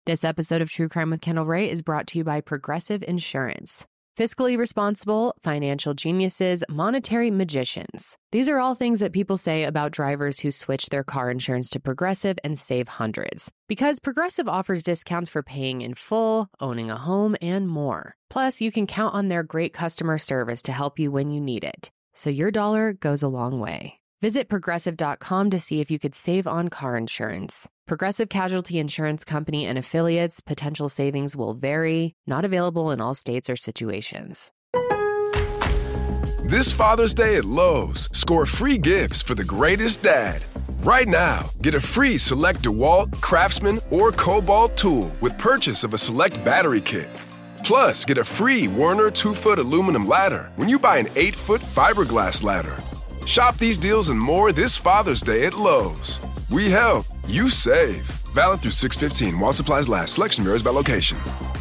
This episode of True Crime with Kendall Ray is brought to you by Progressive Insurance. Fiscally responsible, financial geniuses, monetary magicians. These are all things that people say about drivers who switch their car insurance to Progressive and save hundreds. Because Progressive offers discounts for paying in full, owning a home, and more. Plus, you can count on their great customer service to help you when you need it. So your dollar goes a long way. Visit Progressive.com to see if you could save on car insurance. Progressive Casualty Insurance Company and Affiliates. Potential savings will vary. Not available in all states or situations. This Father's Day at Lowe's, score free gifts for the greatest dad. Right now, get a free select DeWalt, Craftsman, or Cobalt tool with purchase of a select battery kit. Plus, get a free Werner 2-foot aluminum ladder when you buy an 8-foot fiberglass ladder. Shop these deals and more this Father's Day at Lowe's. We help, you save. Valid through 6/15 while supplies last. Selection varies by location.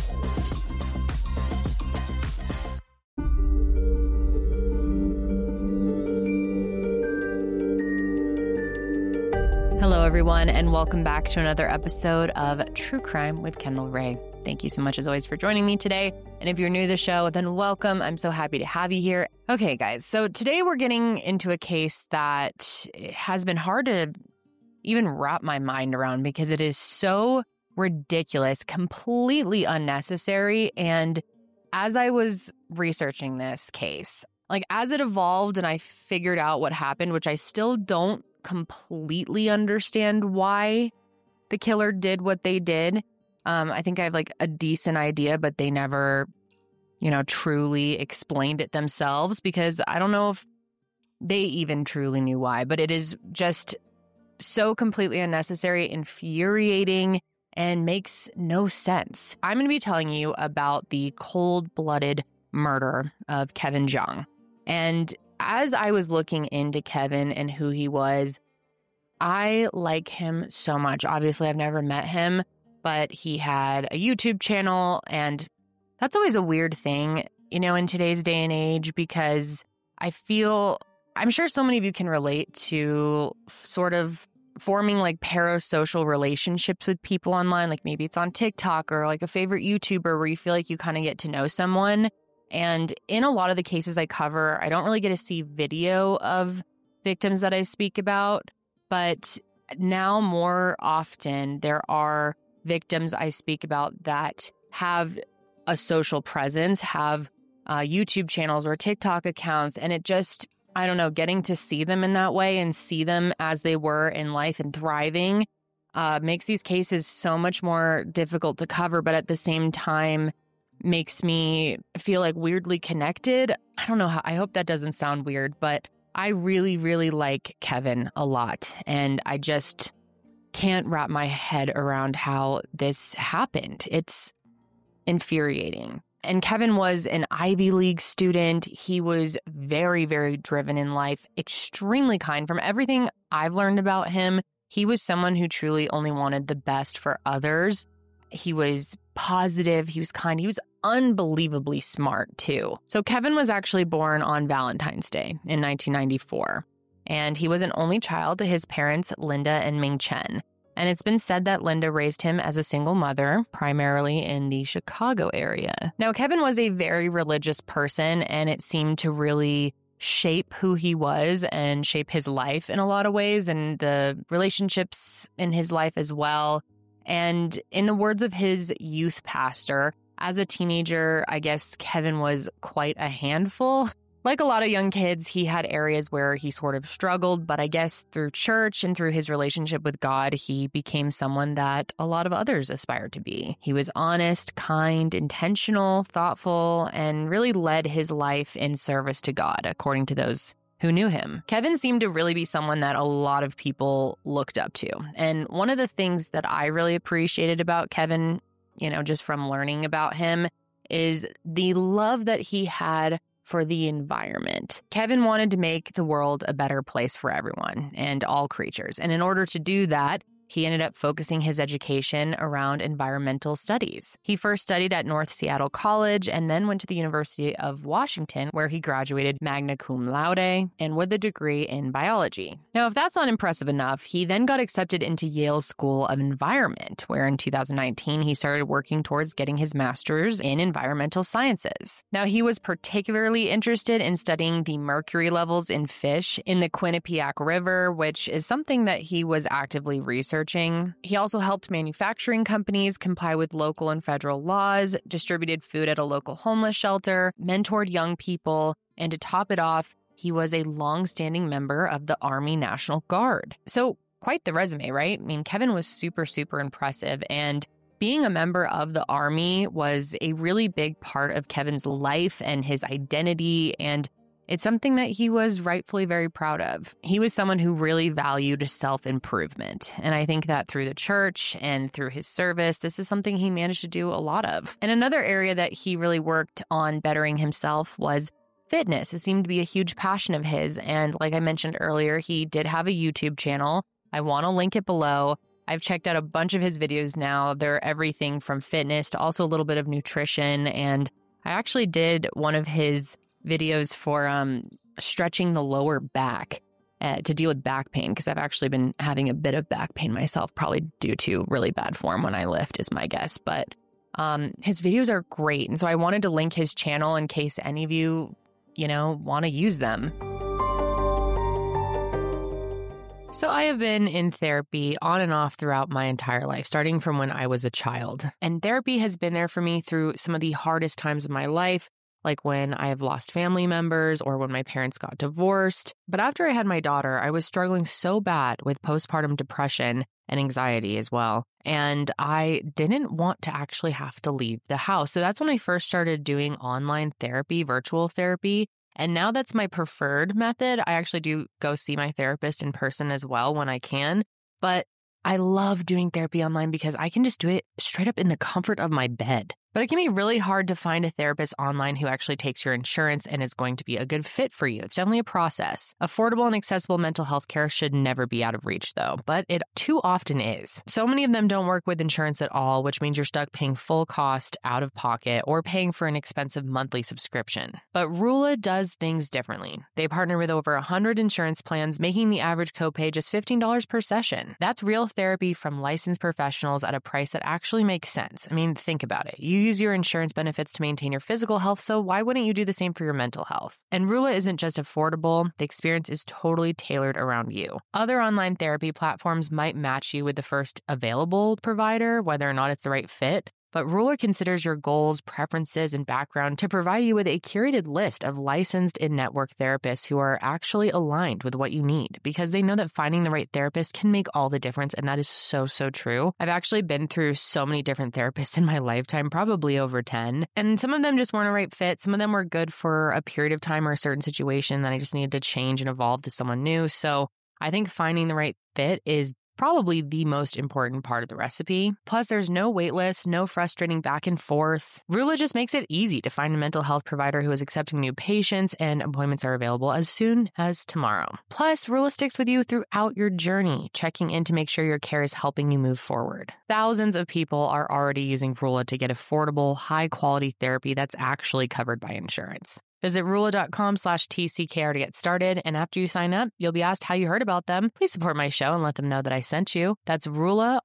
Hello, everyone, and welcome back to another episode of True Crime with Kendall Ray. Thank you so much, as always, for joining me today. And if you're new to the show, then welcome. I'm so happy to have you here. Okay, guys, so today we're getting into a case that has been hard to even wrap my mind around because it is so ridiculous, completely unnecessary. And as I was researching this case, like as it evolved and I figured out what happened, which I still don't completely understand why the killer did what they did. I think I have like a decent idea, but they never, truly explained it themselves because I don't know if they even truly knew why, but it is just so completely unnecessary, infuriating, and makes no sense. I'm going to be telling you about the cold-blooded murder of Kevin Jeong. And as I was looking into Kevin and who he was, I like him so much. Obviously, I've never met him, but he had a YouTube channel, and that's always a weird thing, in today's day and age, because I'm sure so many of you can relate to sort of forming like parasocial relationships with people online. Like maybe it's on TikTok or like a favorite YouTuber where you feel like you kind of get to know someone. And in a lot of the cases I cover, I don't really get to see video of victims that I speak about. But now more often, there are victims I speak about that have a social presence, have YouTube channels or TikTok accounts. And it just, I don't know, getting to see them in that way and see them as they were in life and thriving makes these cases so much more difficult to cover, but at the same time makes me feel like weirdly connected. I don't know how, I hope that doesn't sound weird, but I really, really like Kevin a lot. And I just can't wrap my head around how this happened. It's infuriating. And Kevin was an Ivy League student. He was very, very driven in life, extremely kind. From everything I've learned about him, he was someone who truly only wanted the best for others. He was positive. He was kind. He was unbelievably smart, too. So Kevin was actually born on Valentine's Day in 1994. And he was an only child to his parents, Linda and Ming Chen. And it's been said that Linda raised him as a single mother, primarily in the Chicago area. Now, Kevin was a very religious person, and it seemed to really shape who he was and shape his life in a lot of ways, and the relationships in his life as well. And in the words of his youth pastor, as a teenager, I guess Kevin was quite a handful. Like a lot of young kids, he had areas where he sort of struggled, but I guess through church and through his relationship with God, he became someone that a lot of others aspired to be. He was honest, kind, intentional, thoughtful, and really led his life in service to God, according to those who knew him. Kevin seemed to really be someone that a lot of people looked up to. And one of the things that I really appreciated about Kevin, just from learning about him, is the love that he had for the environment. Kevin wanted to make the world a better place for everyone and all creatures. And in order to do that, he ended up focusing his education around environmental studies. He first studied at North Seattle College and then went to the University of Washington, where he graduated magna cum laude and with a degree in biology. Now, if that's not impressive enough, he then got accepted into Yale School of Environment, where in 2019 he started working towards getting his master's in environmental sciences. Now, he was particularly interested in studying the mercury levels in fish in the Quinnipiac River, which is something that he was actively researching. He also helped manufacturing companies comply with local and federal laws, distributed food at a local homeless shelter, mentored young people, and to top it off, he was a long-standing member of the Army National Guard. So quite the resume, right? I mean, Kevin was super, super impressive, and being a member of the Army was a really big part of Kevin's life and his identity, and it's something that he was rightfully very proud of. He was someone who really valued self-improvement. And I think that through the church and through his service, this is something he managed to do a lot of. And another area that he really worked on bettering himself was fitness. It seemed to be a huge passion of his. And like I mentioned earlier, he did have a YouTube channel. I want to link it below. I've checked out a bunch of his videos now. They're everything from fitness to also a little bit of nutrition. And I actually did one of his videos for stretching the lower back to deal with back pain, because I've actually been having a bit of back pain myself, probably due to really bad form when I lift is my guess. But his videos are great. And so I wanted to link his channel in case any of you, want to use them. So I have been in therapy on and off throughout my entire life, starting from when I was a child. And therapy has been there for me through some of the hardest times of my life, like when I have lost family members or when my parents got divorced. But after I had my daughter, I was struggling so bad with postpartum depression and anxiety as well. And I didn't want to actually have to leave the house. So that's when I first started doing online therapy, virtual therapy. And now that's my preferred method. I actually do go see my therapist in person as well when I can. But I love doing therapy online because I can just do it straight up in the comfort of my bed. But it can be really hard to find a therapist online who actually takes your insurance and is going to be a good fit for you. It's definitely a process. Affordable and accessible mental health care should never be out of reach, though, but it too often is. So many of them don't work with insurance at all, which means you're stuck paying full cost out of pocket or paying for an expensive monthly subscription. But Rula does things differently. They partner with over 100 insurance plans, making the average copay just $15 per session. That's real therapy from licensed professionals at a price that actually makes sense. I mean, think about it. You use your insurance benefits to maintain your physical health, so why wouldn't you do the same for your mental health? And Rula isn't just affordable, the experience is totally tailored around you. Other online therapy platforms might match you with the first available provider, whether or not it's the right fit. But Rula considers your goals, preferences, and background to provide you with a curated list of licensed in-network therapists who are actually aligned with what you need, because they know that finding the right therapist can make all the difference, and that is so, so true. I've actually been through so many different therapists in my lifetime, probably over 10, and some of them just weren't a right fit. Some of them were good for a period of time or a certain situation that I just needed to change and evolve to someone new. So I think finding the right fit is probably the most important part of the recipe. Plus, there's no wait list, no frustrating back and forth. Rula just makes it easy to find a mental health provider who is accepting new patients, and appointments are available as soon as tomorrow. Plus, Rula sticks with you throughout your journey, checking in to make sure your care is helping you move forward. Thousands of people are already using Rula to get affordable, high-quality therapy that's actually covered by insurance. Visit Rula.com/TCKR to get started, and after you sign up, you'll be asked how you heard about them. Please support my show and let them know that I sent you. That's Rula,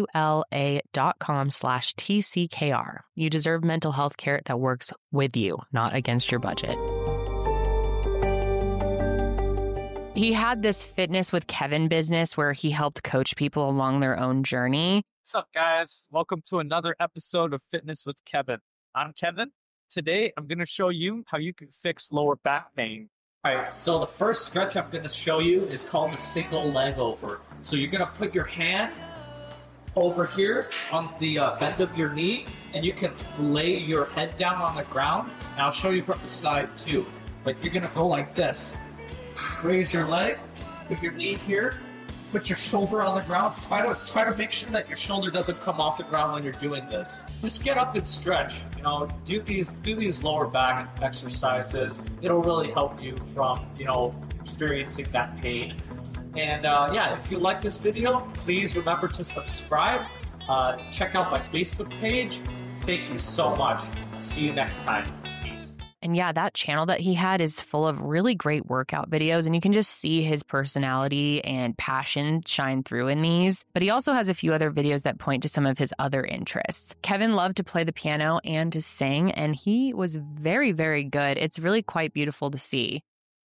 RULA.com/TCKR. You deserve mental health care that works with you, not against your budget. He had this Fitness with Kevin business where he helped coach people along their own journey. What's up, guys? Welcome to another episode of Fitness with Kevin. I'm Kevin. Today, I'm going to show you how you can fix lower back pain. All right, so the first stretch I'm going to show you is called the single leg over. So you're going to put your hand over here on the bend of your knee, and you can lay your head down on the ground. And I'll show you from the side too. But you're going to go like this. Raise your leg, put your knee here, put your shoulder on the ground. Try to make sure that your shoulder doesn't come off the ground when you're doing this. Just get up and stretch. Do these lower back exercises. It'll really help you from, experiencing that pain. And yeah, if you like this video, please remember to subscribe. Check out my Facebook page. Thank you so much. See you next time. Peace. And yeah, that channel that he had is full of really great workout videos, and you can just see his personality and passion shine through in these. But he also has a few other videos that point to some of his other interests. Kevin loved to play the piano and to sing, and he was very, very good. It's really quite beautiful to see.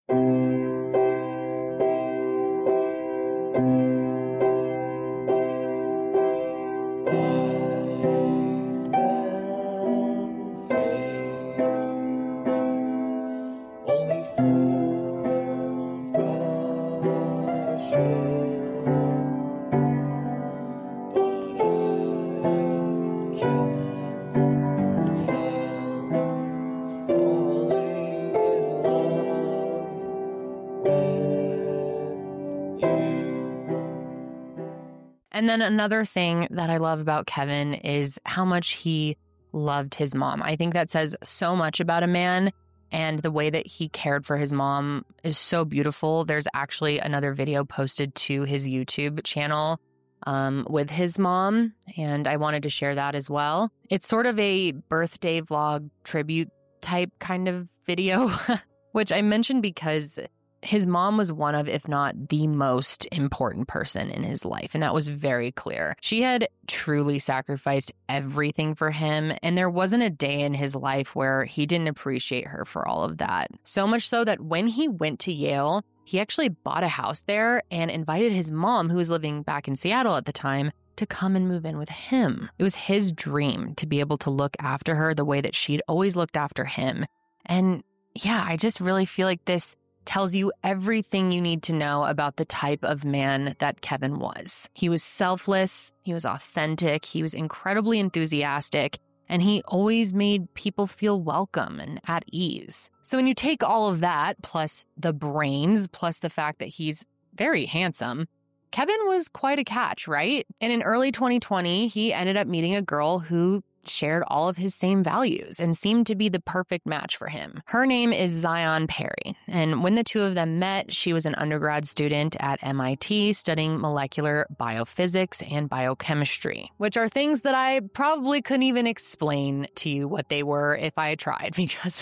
And then another thing that I love about Kevin is how much he loved his mom. I think that says so much about a man, and the way that he cared for his mom is so beautiful. There's actually another video posted to his YouTube channel with his mom, and I wanted to share that as well. It's sort of a birthday vlog tribute type kind of video, which I mentioned because his mom was one of, if not the most important person in his life, and that was very clear. She had truly sacrificed everything for him, and there wasn't a day in his life where he didn't appreciate her for all of that. So much so that when he went to Yale, he actually bought a house there and invited his mom, who was living back in Seattle at the time, to come and move in with him. It was his dream to be able to look after her the way that she'd always looked after him. And yeah, I just really feel like this tells you everything you need to know about the type of man that Kevin was. He was selfless, he was authentic, he was incredibly enthusiastic, and he always made people feel welcome and at ease. So when you take all of that, plus the brains, plus the fact that he's very handsome, Kevin was quite a catch, right? And in early 2020, he ended up meeting a girl who shared all of his same values and seemed to be the perfect match for him. Her name is Zion Perry, and when the two of them met, she was an undergrad student at MIT studying molecular biophysics and biochemistry, which are things that I probably couldn't even explain to you what they were if I tried, because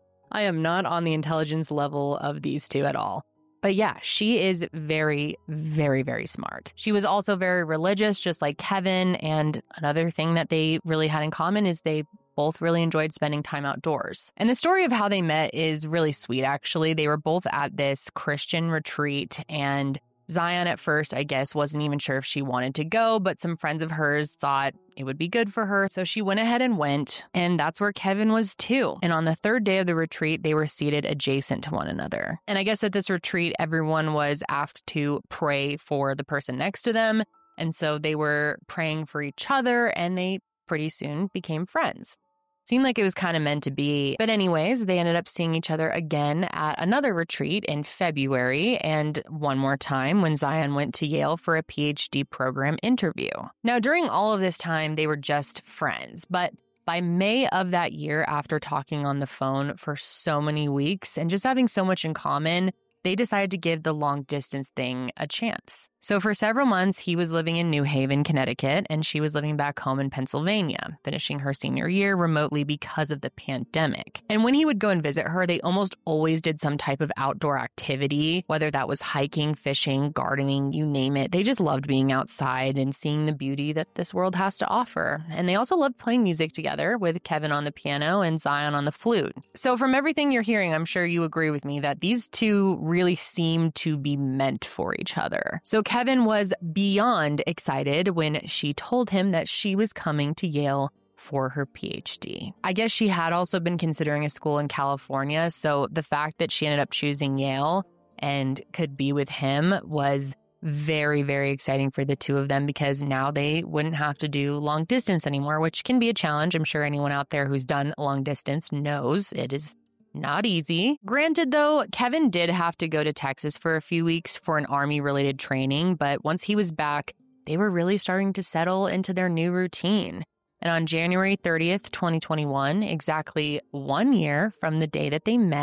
I am not on the intelligence level of these two at all. But yeah, she is very, very, very smart. She was also very religious, just like Kevin. And another thing that they really had in common is they both really enjoyed spending time outdoors. And the story of how they met is really sweet, actually. They were both at this Christian retreat, and Zion at first, I guess, wasn't even sure if she wanted to go, but some friends of hers thought it would be good for her. So she went ahead and went, and that's where Kevin was too. And on the third day of the retreat, they were seated adjacent to one another. And I guess at this retreat, everyone was asked to pray for the person next to them. And so they were praying for each other, and they pretty soon became friends. Seemed like it was kind of meant to be. But anyways, they ended up seeing each other again at another retreat in February, and one more time when Zion went to Yale for a PhD program interview. Now, during all of this time, they were just friends, but by May of that year, after talking on the phone for so many weeks and just having so much in common, they decided to give the long distance thing a chance. So for several months, he was living in New Haven, Connecticut, and she was living back home in Pennsylvania, finishing her senior year remotely because of the pandemic. And when he would go and visit her, they almost always did some type of outdoor activity, whether that was hiking, fishing, gardening, you name it. They just loved being outside and seeing the beauty that this world has to offer. And they also loved playing music together, with Kevin on the piano and Zion on the flute. So from everything you're hearing, I'm sure you agree with me that these two really seem to be meant for each other. So Kevin was beyond excited when she told him that she was coming to Yale for her PhD. I guess she had also been considering a school in California, so the fact that she ended up choosing Yale and could be with him was very, very exciting for the two of them, because now they wouldn't have to do long distance anymore, which can be a challenge. I'm sure anyone out there who's done long distance knows it is not easy. Granted, though, Kevin did have to go to Texas for a few weeks for an Army-related training, but once he was back, they were really starting to settle into their new routine. And on January 30th, 2021, exactly 1 year from the day that they met,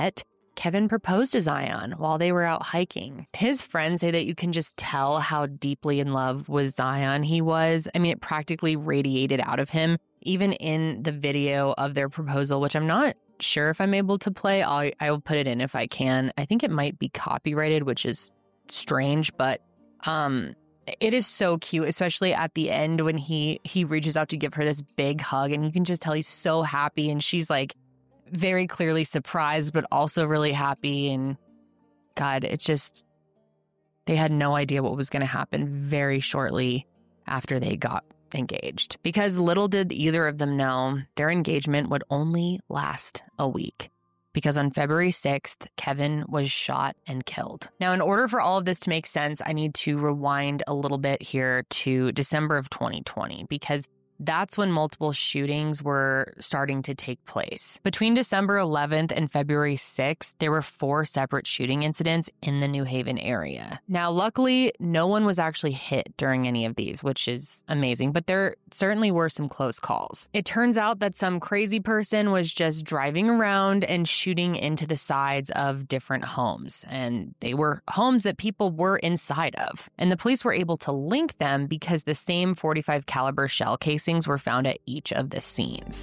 Kevin proposed to Zion while they were out hiking. His friends say that you can just tell how deeply in love with Zion he was. I mean, it practically radiated out of him, even in the video of their proposal, which I'm not sure if I'm able to play. I will put it in if I can. I think it might be copyrighted, which is strange, but it is so cute, especially at the end when he reaches out to give her this big hug, and you can just tell he's so happy, and she's like very clearly surprised, but also really happy. And God, it's just, they had no idea what was going to happen very shortly after they got engaged, because little did either of them know their engagement would only last a week. Because on February 6th, Kevin was shot and killed. Now, in order for all of this to make sense, I need to rewind a little bit here to December of 2020, because that's when multiple shootings were starting to take place. Between December 11th and February 6th, there were 4 separate shooting incidents in the New Haven area. Now, luckily, no one was actually hit during any of these, which is amazing, but there certainly were some close calls. It turns out that some crazy person was just driving around and shooting into the sides of different homes, and they were homes that people were inside of. And the police were able to link them because the same .45 caliber shell casing were found at each of the scenes.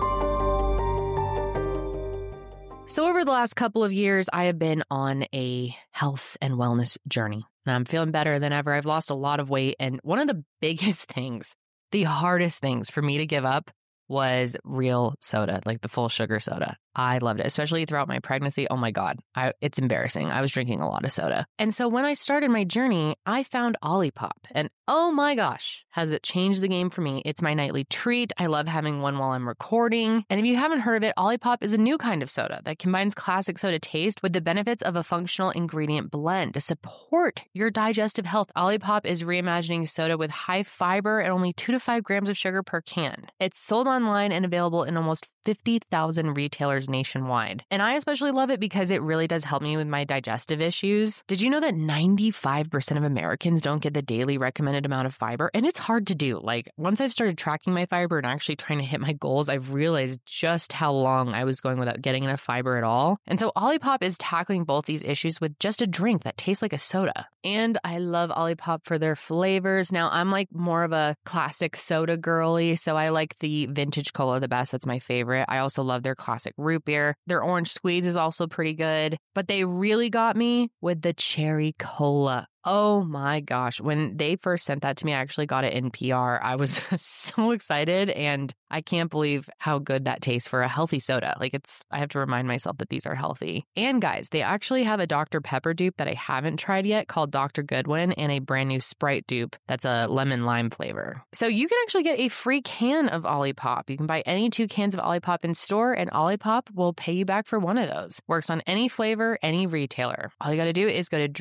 So over the last couple of years, I have been on a health and wellness journey. And I'm feeling better than ever. I've lost a lot of weight. And one of the biggest things, the hardest things for me to give up was real soda, like the full sugar soda. I loved it, especially throughout my pregnancy. Oh my God, it's embarrassing. I was drinking a lot of soda. And so when I started my journey, I found Olipop. And oh my gosh, has it changed the game for me. It's my nightly treat. I love having one while I'm recording. And if you haven't heard of it, Olipop is a new kind of soda that combines classic soda taste with the benefits of a functional ingredient blend to support your digestive health. Olipop is reimagining soda with high fiber and only 2 to 5 grams of sugar per can. It's sold online and available in almost 50,000 retailers nationwide. And I especially love it because it really does help me with my digestive issues. Did you know that 95% of Americans don't get the daily recommended amount of fiber? And it's hard to do. Like, once I've started tracking my fiber and actually trying to hit my goals, I've realized just how long I was going without getting enough fiber at all. And so Olipop is tackling both these issues with just a drink that tastes like a soda. And I love Olipop for their flavors. Now, I'm like more of a classic soda girly, so I like the vintage cola the best. That's my favorite. I also love their classic root beer. Their orange squeeze is also pretty good, but they really got me with the cherry cola. Oh my gosh. When they first sent that to me, I actually got it in PR. I was so excited, and I can't believe how good that tastes for a healthy soda. Like, I have to remind myself that these are healthy. And guys, they actually have a Dr. Pepper dupe that I haven't tried yet called Dr. Goodwin, and a brand new Sprite dupe that's a lemon lime flavor. So you can actually get a free can of Olipop. You can buy any 2 cans of Olipop in store, and Olipop will pay you back for one of those. Works on any flavor, any retailer. All you got to do is go to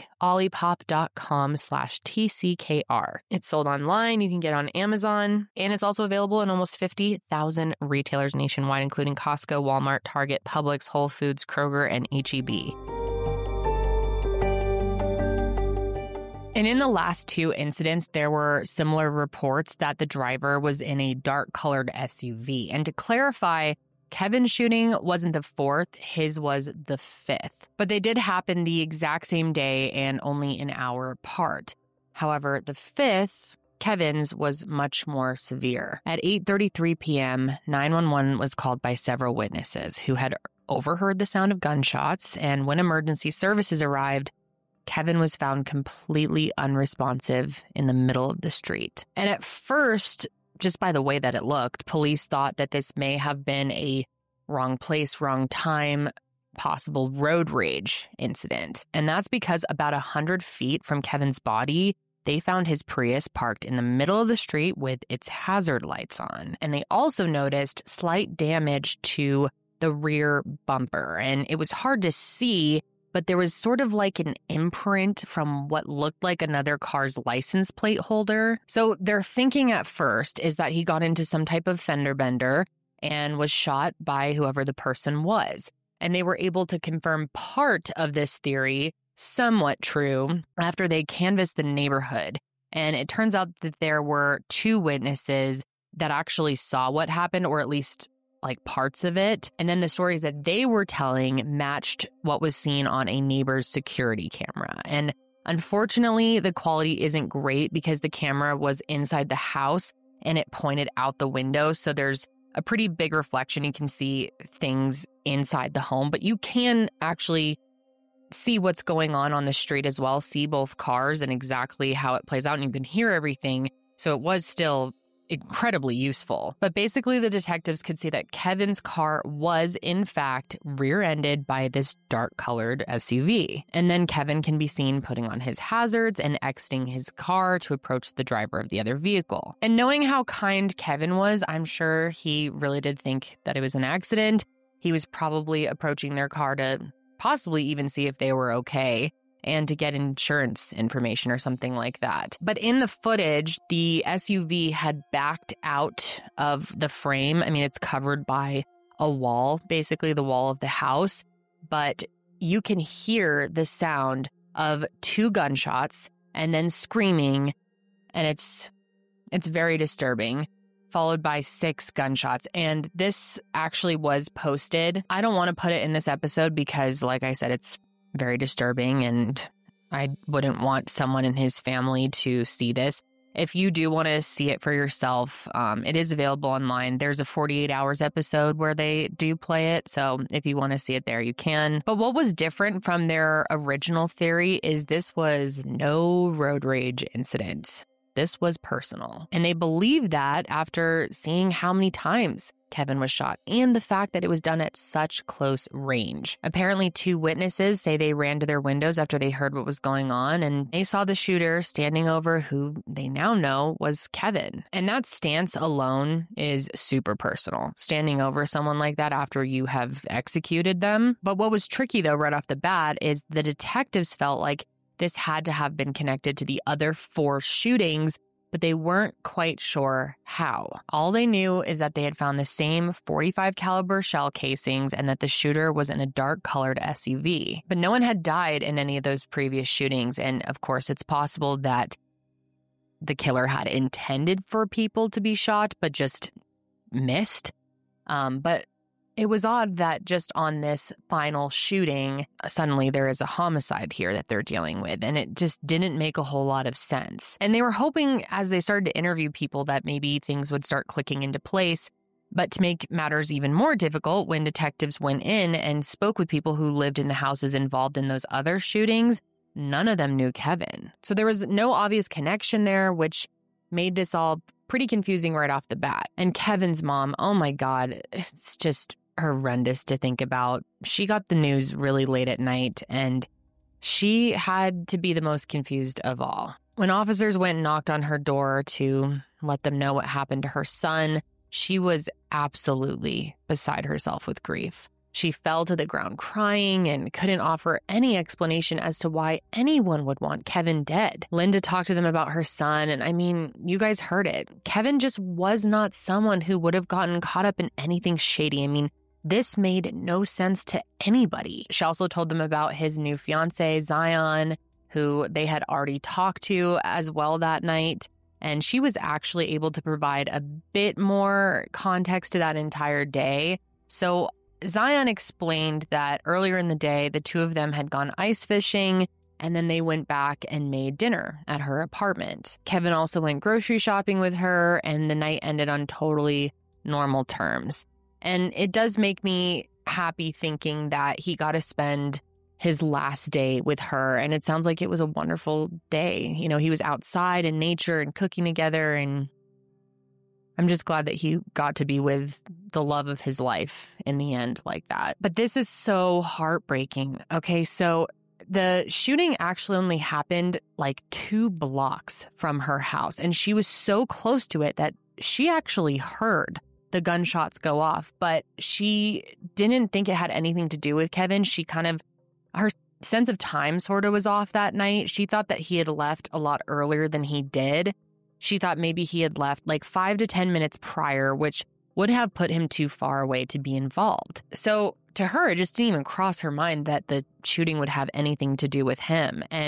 drinkolipop.com/TCKR. It's sold online. You can get it on Amazon, and it's also available in almost 50,000 retailers nationwide, including Costco, Walmart, Target, Publix, Whole Foods, Kroger, and H-E-B. And in the last 2 incidents, there were similar reports that the driver was in a dark-colored SUV. And to clarify, Kevin's shooting wasn't the 4th, his was the 5th. But they did happen the exact same day and only an hour apart. However, the 5th, Kevin's, was much more severe. At 8:33 p.m., 911 was called by several witnesses who had overheard the sound of gunshots, and when emergency services arrived, Kevin was found completely unresponsive in the middle of the street. And at first, just by the way that it looked, police thought that this may have been a wrong place, wrong time, possible road rage incident. And that's because about 100 feet from Kevin's body, they found his Prius parked in the middle of the street with its hazard lights on. And they also noticed slight damage to the rear bumper. And it was hard to see, but there was sort of like an imprint from what looked like another car's license plate holder. So their thinking at first is that he got into some type of fender bender and was shot by whoever the person was. And they were able to confirm part of this theory, somewhat true, after they canvassed the neighborhood. And it turns out that there were 2 witnesses that actually saw what happened, or at least like parts of it. And then the stories that they were telling matched what was seen on a neighbor's security camera. And unfortunately, the quality isn't great because the camera was inside the house and it pointed out the window. So there's a pretty big reflection. You can see things inside the home, but you can actually see what's going on the street as well, see both cars and exactly how it plays out, and you can hear everything. So it was still incredibly useful. But basically, the detectives could see that Kevin's car was, in fact, rear-ended by this dark-colored SUV. And then Kevin can be seen putting on his hazards and exiting his car to approach the driver of the other vehicle. And knowing how kind Kevin was, I'm sure he really did think that it was an accident. He was probably approaching their car to possibly even see if they were okay and to get insurance information or something like that. But in the footage, the SUV had backed out of the frame. I mean, it's covered by a wall, basically the wall of the house, but you can hear the sound of 2 gunshots and then screaming, and it's very disturbing, followed by 6 gunshots. And this actually was posted. I don't want to put it in this episode because, like I said, it's very disturbing and I wouldn't want someone in his family to see this. If you do want to see it for yourself, it is available online. There's a 48 Hours episode where they do play it. So if you want to see it there, you can. But what was different from their original theory is this was no road rage incident. This was personal. And they believe that after seeing how many times Kevin was shot and the fact that it was done at such close range. Apparently, 2 witnesses say they ran to their windows after they heard what was going on, and they saw the shooter standing over who they now know was Kevin. And that stance alone is super personal, standing over someone like that after you have executed them. But what was tricky, though, right off the bat is the detectives felt like this had to have been connected to the other 4 shootings, but they weren't quite sure how. All they knew is that they had found the same .45 caliber shell casings and that the shooter was in a dark-colored SUV. But no one had died in any of those previous shootings, and of course, it's possible that the killer had intended for people to be shot, but just missed. But it was odd that just on this final shooting, suddenly there is a homicide here that they're dealing with, and it just didn't make a whole lot of sense. And they were hoping as they started to interview people that maybe things would start clicking into place. But to make matters even more difficult, when detectives went in and spoke with people who lived in the houses involved in those other shootings, none of them knew Kevin. So there was no obvious connection there, which made this all pretty confusing right off the bat. And Kevin's mom, oh my God, it's just horrendous to think about. She got the news really late at night, and she had to be the most confused of all. When officers went and knocked on her door to let them know what happened to her son, she was absolutely beside herself with grief. She fell to the ground crying and couldn't offer any explanation as to why anyone would want Kevin dead. Linda talked to them about her son, and I mean, you guys heard it. Kevin just was not someone who would have gotten caught up in anything shady. I mean, this made no sense to anybody. She also told them about his new fiance, Zion, who they had already talked to as well that night. And she was actually able to provide a bit more context to that entire day. So Zion explained that earlier in the day, the 2 of them had gone ice fishing, and then they went back and made dinner at her apartment. Kevin also went grocery shopping with her, and the night ended on totally normal terms. And it does make me happy thinking that he got to spend his last day with her. And it sounds like it was a wonderful day. You know, he was outside in nature and cooking together. And I'm just glad that he got to be with the love of his life in the end like that. But this is so heartbreaking. Okay, so the shooting actually only happened like 2 blocks from her house. And she was so close to it that she actually heard the gunshots go off, but she didn't think it had anything to do with Kevin. Her sense of time sort of was off that night. She thought that he had left a lot earlier than he did. She thought maybe he had left like 5 to 10 minutes prior, which would have put him too far away to be involved. So to her, it just didn't even cross her mind that the shooting would have anything to do with him. And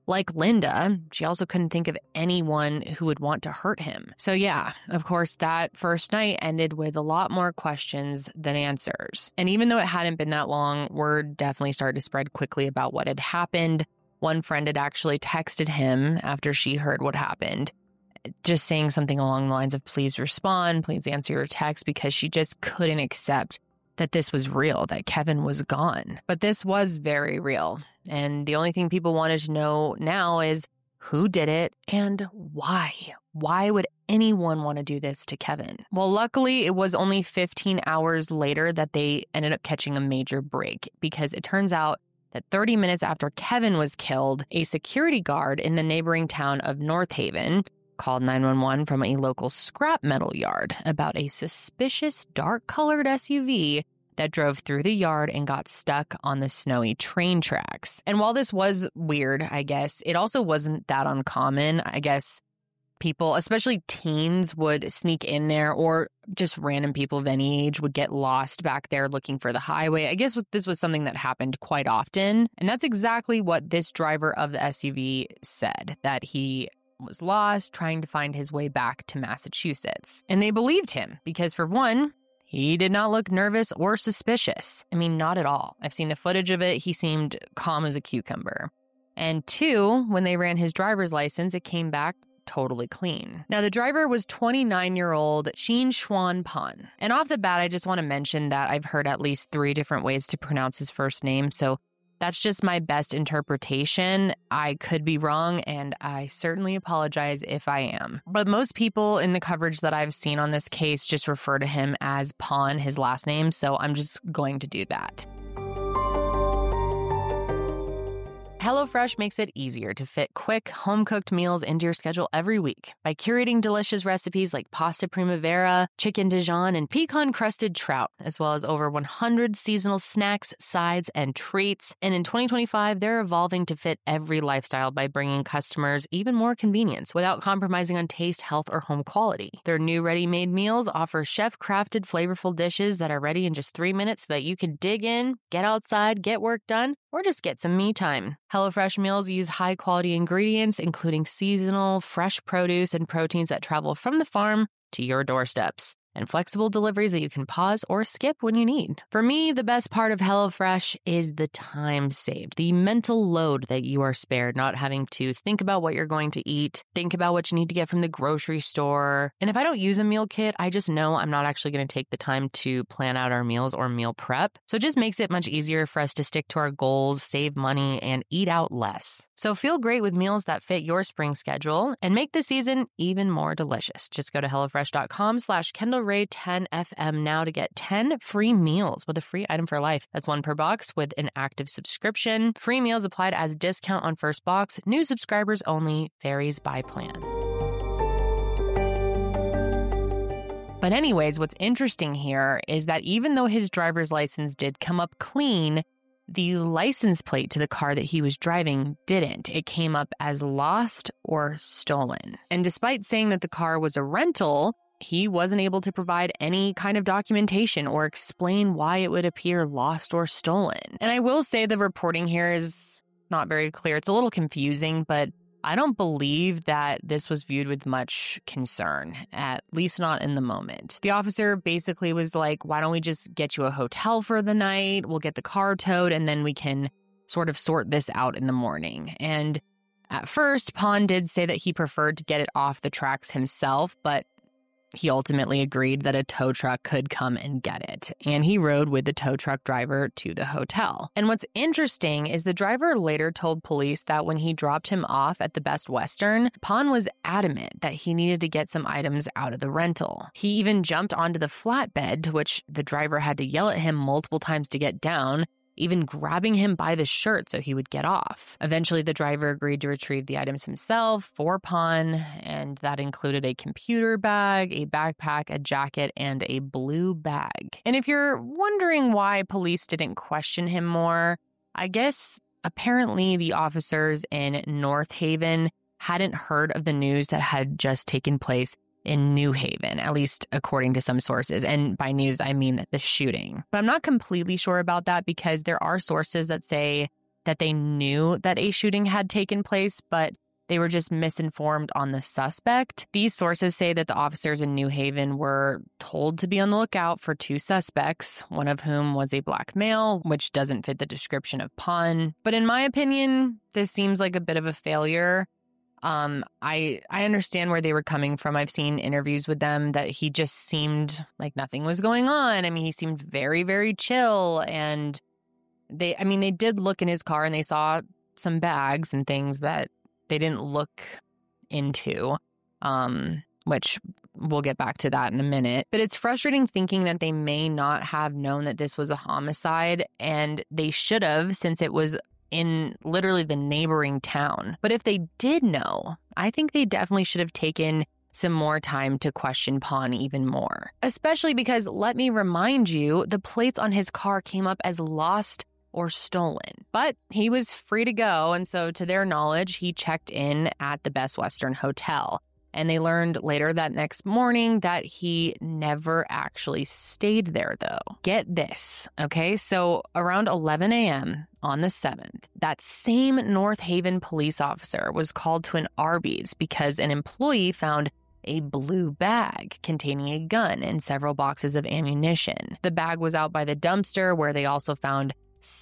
Like Linda, she also couldn't think of anyone who would want to hurt him. So yeah, of course, that first night ended with a lot more questions than answers. And even though it hadn't been that long, word definitely started to spread quickly about what had happened. One friend had actually texted him after she heard what happened, just saying something along the lines of, please respond, please answer your text, because she just couldn't accept that this was real, that Kevin was gone. But this was very real. And the only thing people wanted to know now is who did it and why? Why would anyone want to do this to Kevin? Well, luckily, it was only 15 hours later that they ended up catching a major break, because it turns out that 30 minutes after Kevin was killed, a security guard in the neighboring town of North Haven called 911 from a local scrap metal yard about a suspicious dark-colored SUV that drove through the yard and got stuck on the snowy train tracks. And while this was weird, I guess, it also wasn't that uncommon. I guess people, especially teens, would sneak in there, or just random people of any age would get lost back there looking for the highway. I guess this was something that happened quite often. And that's exactly what this driver of the SUV said, that he was lost trying to find his way back to Massachusetts. And they believed him because, for one, he did not look nervous or suspicious. I mean, not at all. I've seen the footage of it. He seemed calm as a cucumber. And two, when they ran his driver's license, it came back totally clean. Now, the driver was 29-year-old Sheen Schwan Pan. And off the bat, I just want to mention that I've heard at least 3 different ways to pronounce his first name, so that's just my best interpretation. I could be wrong, and I certainly apologize if I am. But most people in the coverage that I've seen on this case just refer to him as Pan, his last name, so I'm just going to do that. HelloFresh makes it easier to fit quick, home-cooked meals into your schedule every week by curating delicious recipes like pasta primavera, chicken Dijon, and pecan-crusted trout, as well as over 100 seasonal snacks, sides, and treats. And in 2025, they're evolving to fit every lifestyle by bringing customers even more convenience without compromising on taste, health, or home quality. Their new ready-made meals offer chef-crafted, flavorful dishes that are ready in just 3 minutes so that you can dig in, get outside, get work done, or just get some me time. HelloFresh meals use high-quality ingredients, including seasonal, fresh produce and proteins that travel from the farm to your doorsteps, and flexible deliveries that you can pause or skip when you need. For me, the best part of HelloFresh is the time saved, the mental load that you are spared, not having to think about what you're going to eat, think about what you need to get from the grocery store. And if I don't use a meal kit, I just know I'm not actually going to take the time to plan out our meals or meal prep. So it just makes it much easier for us to stick to our goals, save money, and eat out less. So feel great with meals that fit your spring schedule and make the season even more delicious. Just go to HelloFresh.com/KendallRae10FM now to get 10 free meals with a free item for life. That's 1 per box with an active subscription. Free meals applied as discount on first box. New subscribers only. Varies by plan. But anyways, what's interesting here is that even though his driver's license did come up clean, the license plate to the car that he was driving didn't. It came up as lost or stolen. And despite saying that the car was a rental, he wasn't able to provide any kind of documentation or explain why it would appear lost or stolen. And I will say the reporting here is not very clear. It's a little confusing, but I don't believe that this was viewed with much concern, at least not in the moment. The officer basically was like, why don't we just get you a hotel for the night? We'll get the car towed, and then we can sort of sort this out in the morning. And at first, Pan did say that he preferred to get it off the tracks himself, but he ultimately agreed that a tow truck could come and get it, and he rode with the tow truck driver to the hotel. And what's interesting is the driver later told police that when he dropped him off at the Best Western, Pan was adamant that he needed to get some items out of the rental. He even jumped onto the flatbed, to which the driver had to yell at him multiple times to get down, even grabbing him by the shirt so he would get off. Eventually, the driver agreed to retrieve the items himself for Pan, and that included a computer bag, a backpack, a jacket, and a blue bag. And if you're wondering why police didn't question him more, I guess apparently the officers in North Haven hadn't heard of the news that had just taken place in New Haven, at least according to some sources. And by news, I mean the shooting. But I'm not completely sure about that because there are sources that say that they knew that a shooting had taken place, but they were just misinformed on the suspect. These sources say that the officers in New Haven were told to be on the lookout for 2 suspects, one of whom was a black male, which doesn't fit the description of Pon. But in my opinion, this seems like a bit of a failure. I understand where they were coming from. I've seen interviews with them that he just seemed like nothing was going on. I mean, he seemed very, very chill. And they did look in his car and they saw some bags and things that they didn't look into, which we'll get back to that in a minute. But it's frustrating thinking that they may not have known that this was a homicide, and they should have, since it was in literally the neighboring town. But if they did know, I think they definitely should have taken some more time to question Pon even more. Especially because, let me remind you, the plates on his car came up as lost or stolen. But he was free to go, and so to their knowledge, he checked in at the Best Western Hotel. And they learned later that next morning that he never actually stayed there, though. Get this, okay? So around 11 a.m. on the 7th, that same North Haven police officer was called to an Arby's because an employee found a blue bag containing a gun and several boxes of ammunition. The bag was out by the dumpster, where they also found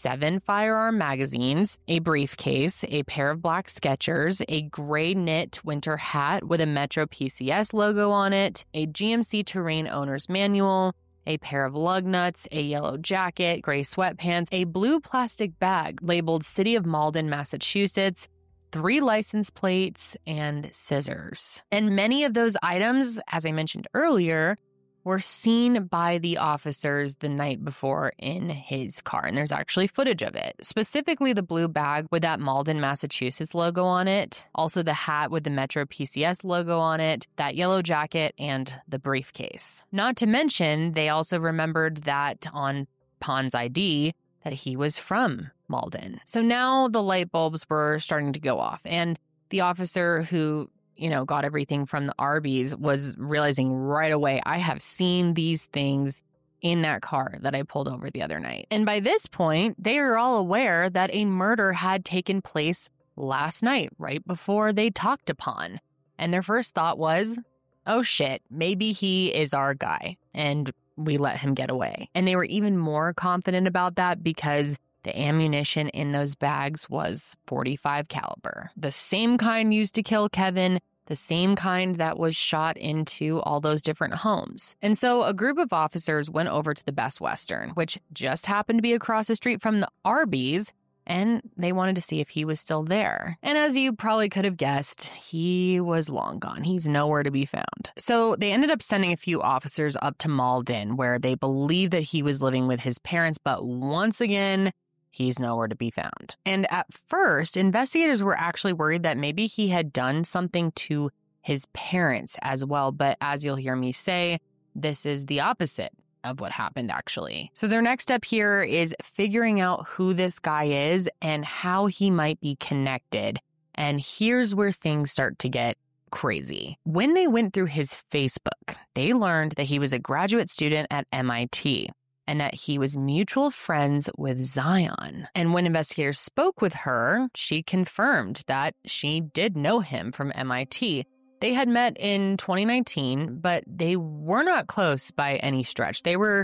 7 firearm magazines, a briefcase, a pair of black Skechers, a gray knit winter hat with a Metro PCS logo on it, a GMC Terrain owner's manual, a pair of lug nuts, a yellow jacket, gray sweatpants, a blue plastic bag labeled City of Malden, Massachusetts, 3 license plates, and scissors. And many of those items, as I mentioned earlier, were seen by the officers the night before in his car. And there's actually footage of it. Specifically the blue bag with that Malden, Massachusetts logo on it. Also the hat with the Metro PCS logo on it. That yellow jacket and the briefcase. Not to mention, they also remembered that on Pon's ID that he was from Malden. So now the light bulbs were starting to go off. And the officer who got everything from the Arby's was realizing right away, I have seen these things in that car that I pulled over the other night. And by this point, they are all aware that a murder had taken place last night, right before they talked to Pon. And their first thought was, oh shit, maybe he is our guy, and we let him get away. And they were even more confident about that because the ammunition in those bags was .45 caliber, the same kind used to kill Kevin, the same kind that was shot into all those different homes. And so a group of officers went over to the Best Western, which just happened to be across the street from the Arby's, and they wanted to see if he was still there. And as you probably could have guessed, he was long gone. He's nowhere to be found. So they ended up sending a few officers up to Malden, where they believed that he was living with his parents, but once again, he's nowhere to be found. And at first, investigators were actually worried that maybe he had done something to his parents as well. But as you'll hear me say, this is the opposite of what happened, actually. So their next step here is figuring out who this guy is and how he might be connected. And here's where things start to get crazy. When they went through his Facebook, they learned that he was a graduate student at MIT. And that he was mutual friends with Zion. And when investigators spoke with her, she confirmed that she did know him from MIT. They had met in 2019, but they were not close by any stretch. They were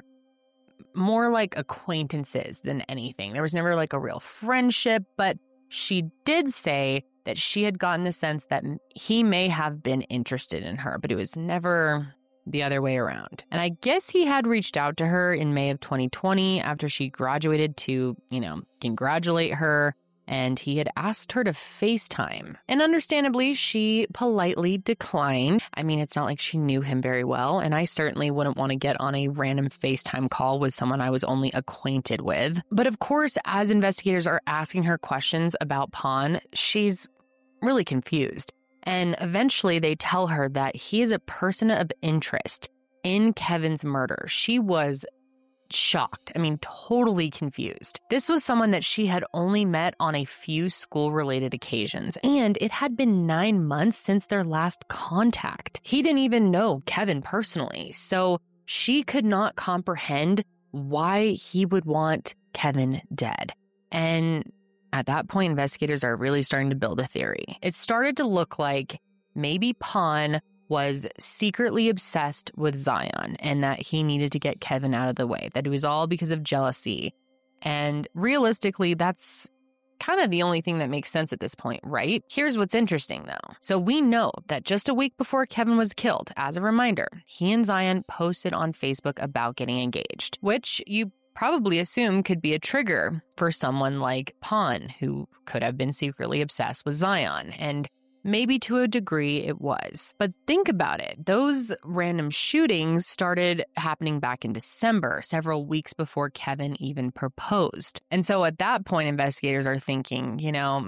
more like acquaintances than anything. There was never like a real friendship, but she did say that she had gotten the sense that he may have been interested in her, but it was never the other way around. And I guess he had reached out to her in May of 2020 after she graduated to, congratulate her. And he had asked her to FaceTime. And understandably, she politely declined. I mean, it's not like she knew him very well. And I certainly wouldn't want to get on a random FaceTime call with someone I was only acquainted with. But of course, as investigators are asking her questions about Pon, she's really confused. And eventually they tell her that he is a person of interest in Kevin's murder. She was shocked. I mean, totally confused. This was someone that she had only met on a few school-related occasions, and it had been 9 months since their last contact. He didn't even know Kevin personally, so she could not comprehend why he would want Kevin dead. And At that point, investigators are really starting to build a theory. It started to look like maybe Pon was secretly obsessed with Zion and that he needed to get Kevin out of the way, that it was all because of jealousy. And realistically, that's kind of the only thing that makes sense at this point, right? Here's what's interesting, though. So we know that just a week before Kevin was killed, as a reminder, he and Zion posted on Facebook about getting engaged, which you probably assume could be a trigger for someone like Pon, who could have been secretly obsessed with Zion. And maybe to a degree it was. But think about it. Those random shootings started happening back in December, several weeks before Kevin even proposed. And so at that point, investigators are thinking,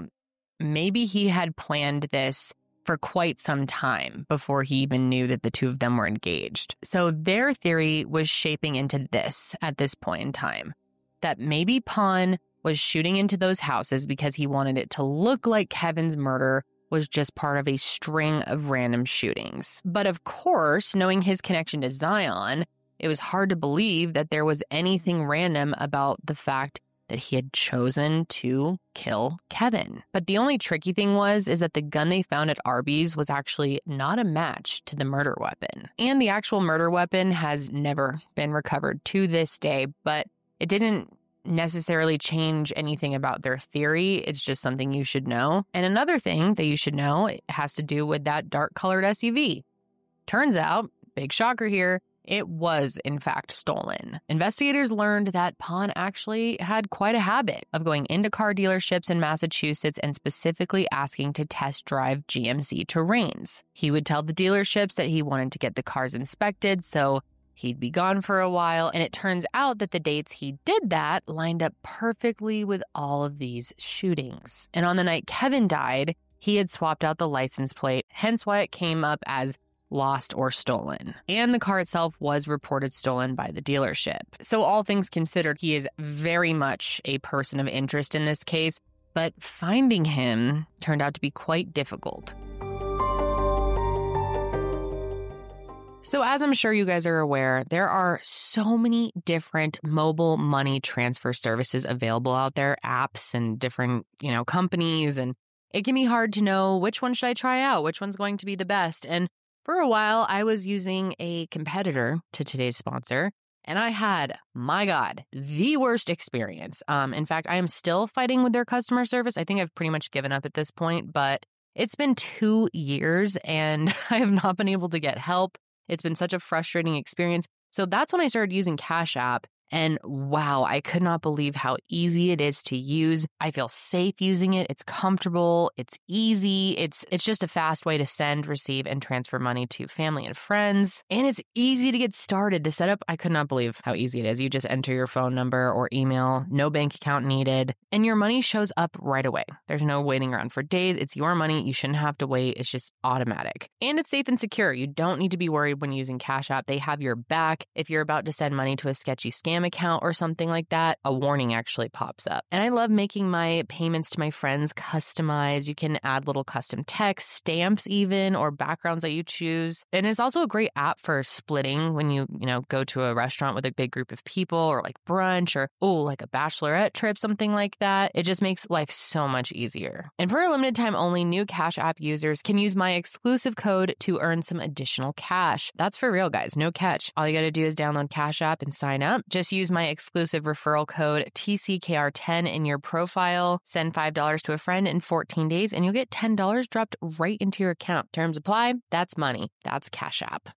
maybe he had planned this for quite some time before he even knew that the two of them were engaged. So their theory was shaping into this at this point in time, that maybe Pon was shooting into those houses because he wanted it to look like Kevin's murder was just part of a string of random shootings. But of course, knowing his connection to Zion, it was hard to believe that there was anything random about the fact that he had chosen to kill Kevin. But the only tricky thing is that the gun they found at Arby's was actually not a match to the murder weapon. And the actual murder weapon has never been recovered to this day, but it didn't necessarily change anything about their theory. It's just something you should know. And another thing that you should know, it has to do with that dark colored SUV. Turns out, big shocker here, it was in fact stolen. Investigators learned that Pon actually had quite a habit of going into car dealerships in Massachusetts and specifically asking to test drive GMC Terrains. He would tell the dealerships that he wanted to get the cars inspected, so he'd be gone for a while, and it turns out that the dates he did that lined up perfectly with all of these shootings. And on the night Kevin died, he had swapped out the license plate, hence why it came up as lost or stolen. And the car itself was reported stolen by the dealership. So all things considered, he is very much a person of interest in this case, but finding him turned out to be quite difficult. So as I'm sure you guys are aware, there are so many different mobile money transfer services available out there, apps and different, companies, and it can be hard to know which one should I try out, which one's going to be the best. And for a while, I was using a competitor to today's sponsor, and I had, my God, the worst experience. In fact, I am still fighting with their customer service. I think I've pretty much given up at this point, but it's been 2 years and I have not been able to get help. It's been such a frustrating experience. So that's when I started using Cash App. And wow, I could not believe how easy it is to use. I feel safe using it. It's comfortable. It's easy. It's just a fast way to send, receive, and transfer money to family and friends. And it's easy to get started. The setup, I could not believe how easy it is. You just enter your phone number or email, no bank account needed, and your money shows up right away. There's no waiting around for days. It's your money. You shouldn't have to wait. It's just automatic. And it's safe and secure. You don't need to be worried when using Cash App. They have your back. If you're about to send money to a sketchy scam account or something like that, a warning actually pops up. And I love making my payments to my friends customized. You can add little custom text, stamps even, or backgrounds that you choose. And it's also a great app for splitting when you go to a restaurant with a big group of people, or like brunch, or like a bachelorette trip, something like that. It just makes life so much easier. And for a limited time only, new Cash App users can use my exclusive code to earn some additional cash. That's for real, guys. No catch. All you got to do is download Cash App and sign up. Just use my exclusive referral code TCKR10 in your profile. Send $5 to a friend in 14 days and you'll get $10 dropped right into your account. Terms apply. That's money. That's Cash App.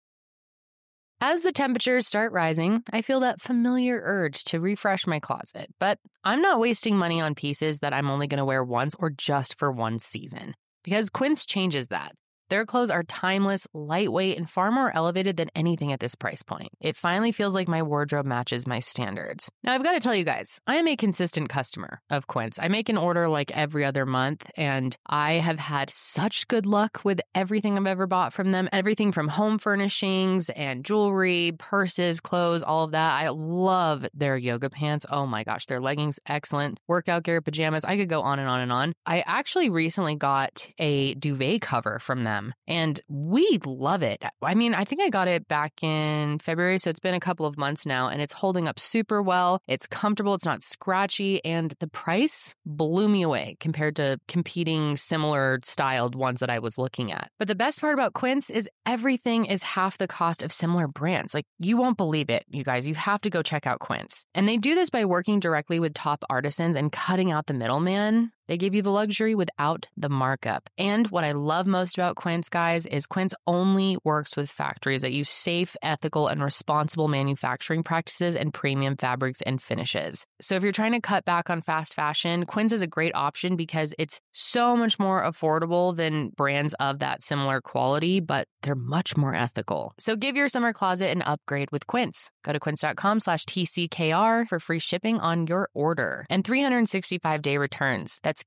As the temperatures start rising, I feel that familiar urge to refresh my closet, but I'm not wasting money on pieces that I'm only going to wear once or just for one season, because Quince changes that. Their clothes are timeless, lightweight, and far more elevated than anything at this price point. It finally feels like my wardrobe matches my standards. Now, I've got to tell you guys, I am a consistent customer of Quince. I make an order like every other month, and I have had such good luck with everything I've ever bought from them. Everything from home furnishings and jewelry, purses, clothes, all of that. I love their yoga pants. Oh my gosh, their leggings, excellent. Workout gear, pajamas. I could go on and on and on. I actually recently got a duvet cover from them. them. And we love it. I mean, I think I got it back in February, so it's been a couple of months now, and it's holding up super well. It's comfortable, it's not scratchy, and the price blew me away compared to competing similar styled ones that I was looking at. But the best part about Quince is everything is half the cost of similar brands. Like, you won't believe it, you guys. You have to go check out Quince. And they do this by working directly with top artisans and cutting out the middleman. They give you the luxury without the markup. And what I love most about Quince, guys, is Quince only works with factories that use safe, ethical, and responsible manufacturing practices and premium fabrics and finishes. So if you're trying to cut back on fast fashion, Quince is a great option because it's so much more affordable than brands of that similar quality, but they're much more ethical. So give your summer closet an upgrade with Quince. Go to quince.com/TCKR for free shipping on your order and 365-day returns. That's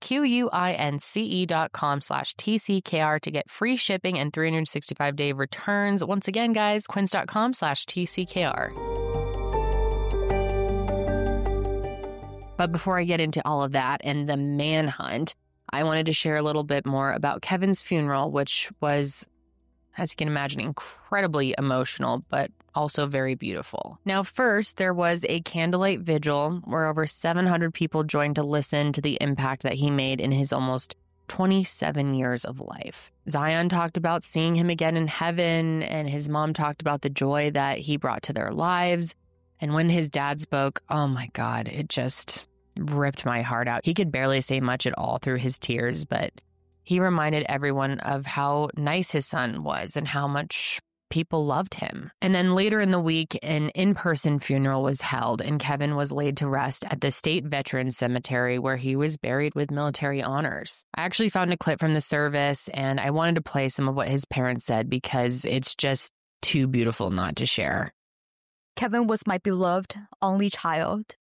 QUINCE.com/TCKR to get free shipping and 365-day returns. Once again, guys, quince.com/TCKR. But before I get into all of that and the manhunt, I wanted to share a little bit more about Kevin's funeral, which was, as you can imagine, incredibly emotional, but also very beautiful. Now, first, there was a candlelight vigil where over 700 people joined to listen to the impact that he made in his almost 27 years of life. Zion talked about seeing him again in heaven, and his mom talked about the joy that he brought to their lives. And when his dad spoke, oh my God, it just ripped my heart out. He could barely say much at all through his tears, but he reminded everyone of how nice his son was and how much people loved him. And then later in the week, an in-person funeral was held, and Kevin was laid to rest at the State Veterans Cemetery, where he was buried with military honors. I actually found a clip from the service, and I wanted to play some of what his parents said because it's just too beautiful not to share. Kevin was my beloved only child.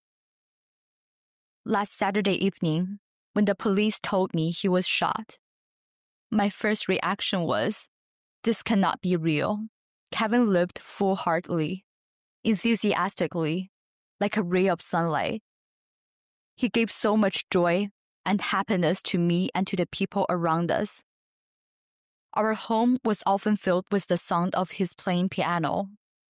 Last Saturday evening, when the police told me he was shot, my first reaction was, this cannot be real. Kevin lived full-heartedly, enthusiastically, like a ray of sunlight. He gave so much joy and happiness to me and to the people around us. Our home was often filled with the sound of his playing piano.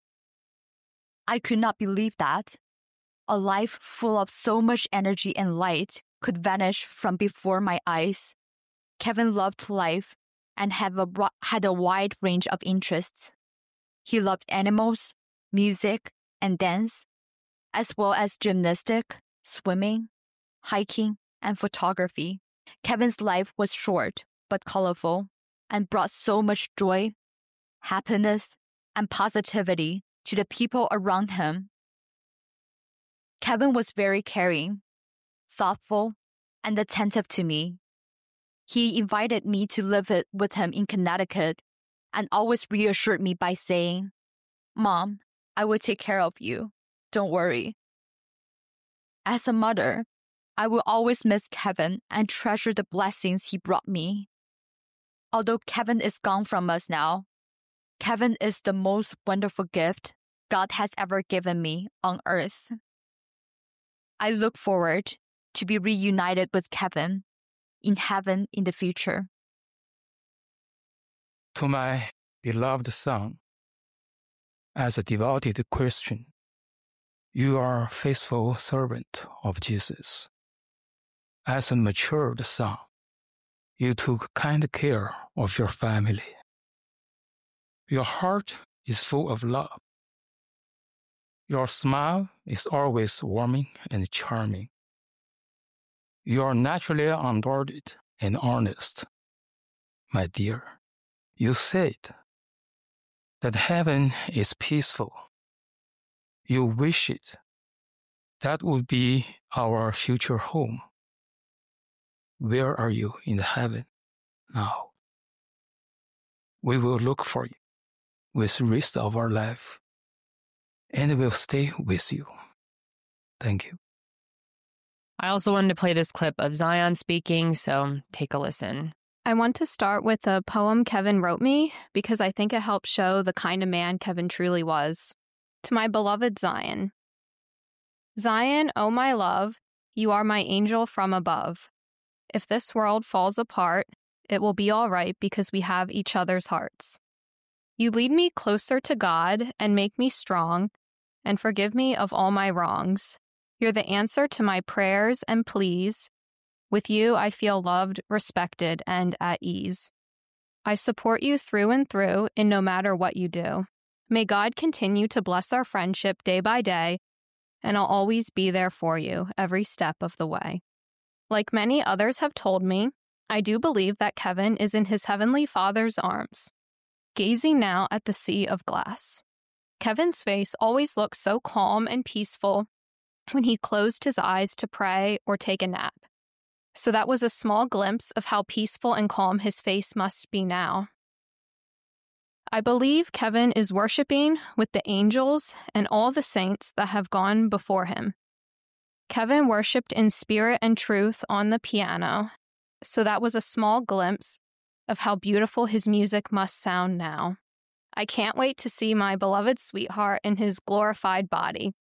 I could not believe that a life full of so much energy and light could vanish from before my eyes. Kevin loved life and had a wide range of interests. He loved animals, music, and dance, as well as gymnastics, swimming, hiking, and photography. Kevin's life was short but colorful and brought so much joy, happiness, and positivity to the people around him. Kevin was very caring, thoughtful, and attentive to me. He invited me to live with him in Connecticut and always reassured me by saying, "Mom, I will take care of you. Don't worry." As a mother, I will always miss Kevin and treasure the blessings he brought me. Although Kevin is gone from us now, Kevin is the most wonderful gift God has ever given me on earth. I look forward to be reunited with Kevin in heaven in the future. To my beloved son, as a devoted Christian, you are a faithful servant of Jesus. As a matured son, you took kind care of your family. Your heart is full of love. Your smile is always warming and charming. You are naturally unguarded and honest. My dear, you said that heaven is peaceful. You wish it. That would be our future home. Where are you in heaven now? We will look for you with the rest of our life, and we'll stay with you. Thank you. I also wanted to play this clip of Zion speaking, so take a listen. I want to start with a poem Kevin wrote me because I think it helps show the kind of man Kevin truly was. To my beloved Zion. Zion, oh my love, you are my angel from above. If this world falls apart, it will be all right because we have each other's hearts. You lead me closer to God and make me strong and forgive me of all my wrongs. You're the answer to my prayers and pleas. With you, I feel loved, respected, and at ease. I support you through and through in no matter what you do. May God continue to bless our friendship day by day, and I'll always be there for you every step of the way. Like many others have told me, I do believe that Kevin is in his Heavenly Father's arms, gazing now at the sea of glass. Kevin's face always looked so calm and peaceful when he closed his eyes to pray or take a nap. So that was a small glimpse of how peaceful and calm his face must be now. I believe Kevin is worshiping with the angels and all the saints that have gone before him. Kevin worshiped in spirit and truth on the piano, so that was a small glimpse of how beautiful his music must sound now. I can't wait to see my beloved sweetheart in his glorified body.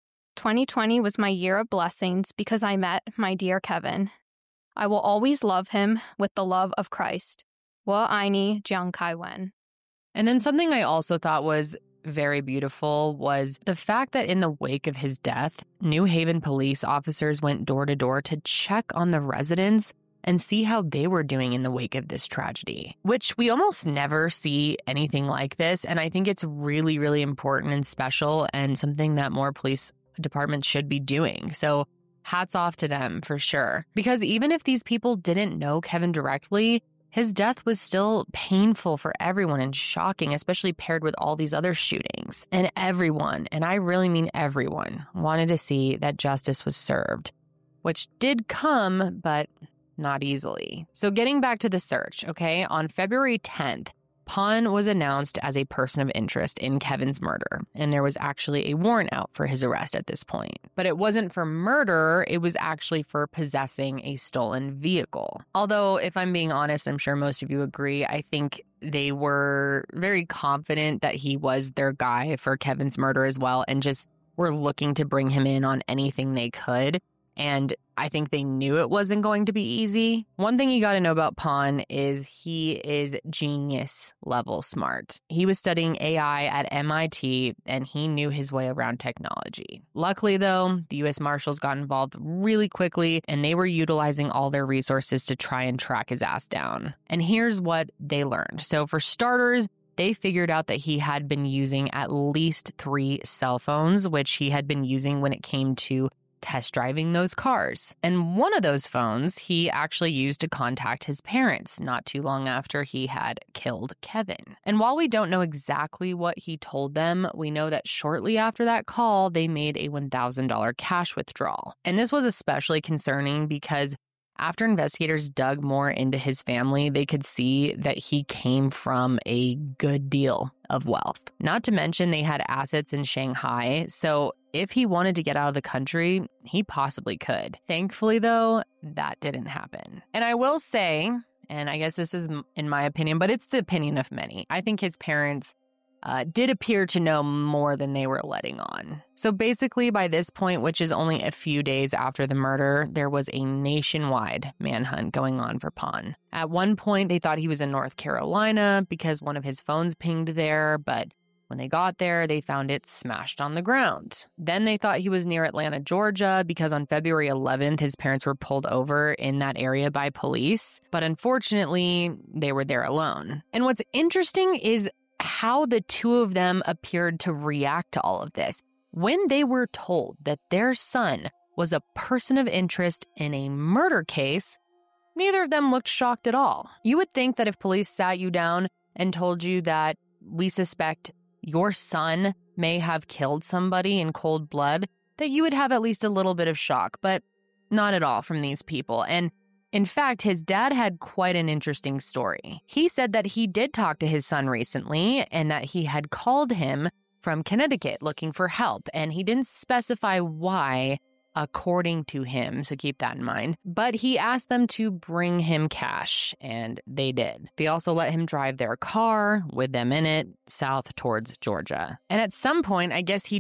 2020 was my year of blessings because I met my dear Kevin. I will always love him with the love of Christ. Wo aini Jiang Kai Wen. And then something I also thought was very beautiful was the fact that in the wake of his death, New Haven police officers went door to door to check on the residents and see how they were doing in the wake of this tragedy, which we almost never see anything like this. And I think it's really, really important and special and something that more police departments should be doing. So hats off to them for sure. Because even if these people didn't know Kevin directly, his death was still painful for everyone and shocking, especially paired with all these other shootings. And everyone, and I really mean everyone, wanted to see that justice was served, which did come, but not easily. So getting back to the search, okay, on February 10th, Pon was announced as a person of interest in Kevin's murder, and there was actually a warrant out for his arrest at this point. But it wasn't for murder, it was actually for possessing a stolen vehicle. Although, if I'm being honest, I'm sure most of you agree, I think they were very confident that he was their guy for Kevin's murder as well, and just were looking to bring him in on anything they could. And I think they knew it wasn't going to be easy. One thing you got to know about Pon is he is genius level smart. He was studying AI at MIT and he knew his way around technology. Luckily, though, the U.S. Marshals got involved really quickly and they were utilizing all their resources to try and track his ass down. And here's what they learned. So for starters, they figured out that he had been using at least 3 cell phones, which he had been using when it came to test driving those cars. And one of those phones he actually used to contact his parents not too long after he had killed Kevin. And while we don't know exactly what he told them, we know that shortly after that call, they made a $1,000 cash withdrawal. And this was especially concerning because after investigators dug more into his family, they could see that he came from a good deal of wealth. Not to mention they had assets in Shanghai, so if he wanted to get out of the country, he possibly could. Thankfully, though, that didn't happen. And I will say, and I guess this is in my opinion, but it's the opinion of many, I think his parents did appear to know more than they were letting on. So basically, by this point, which is only a few days after the murder, there was a nationwide manhunt going on for Pon. At one point, they thought he was in North Carolina because one of his phones pinged there, but when they got there, they found it smashed on the ground. Then they thought he was near Atlanta, Georgia, because on February 11th, his parents were pulled over in that area by police. But unfortunately, they were there alone. And what's interesting is how the two of them appeared to react to all of this. When they were told that their son was a person of interest in a murder case, neither of them looked shocked at all. You would think that if police sat you down and told you that we suspect your son may have killed somebody in cold blood, that you would have at least a little bit of shock, but not at all from these people. And in fact, his dad had quite an interesting story. He said that he did talk to his son recently and that he had called him from Connecticut looking for help, and he didn't specify why, according to him, so keep that in mind. But he asked them to bring him cash, and they did. They also let him drive their car with them in it south towards Georgia. And at some point, I guess he just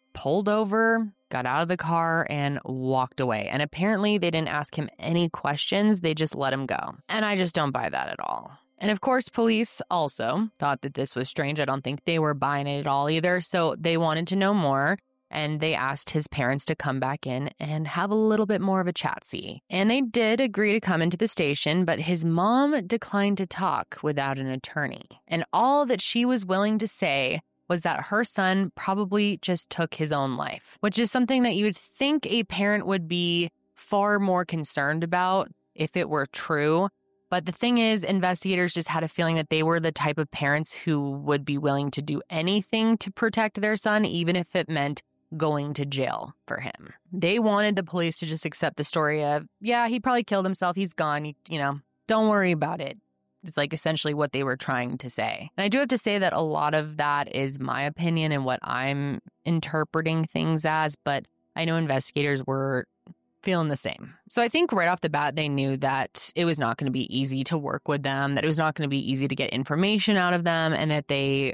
pulled over, got out of the car, and walked away. And apparently they didn't ask him any questions. They just let him go. And I just don't buy that at all. And of course, police also thought that this was strange. I don't think they were buying it at all either. So they wanted to know more. And they asked his parents to come back in and have a little bit more of a chat-see. And they did agree to come into the station, but his mom declined to talk without an attorney. And all that she was willing to say was that her son probably just took his own life, which is something that you would think a parent would be far more concerned about if it were true. But the thing is, investigators just had a feeling that they were the type of parents who would be willing to do anything to protect their son, even if it meant going to jail for him. They wanted the police to just accept the story of, yeah, he probably killed himself. He's gone. Don't worry about it. It's like essentially what they were trying to say. And I do have to say that a lot of that is my opinion and what I'm interpreting things as, but I know investigators were feeling the same. So I think right off the bat, they knew that it was not going to be easy to work with them, that it was not going to be easy to get information out of them, and that they,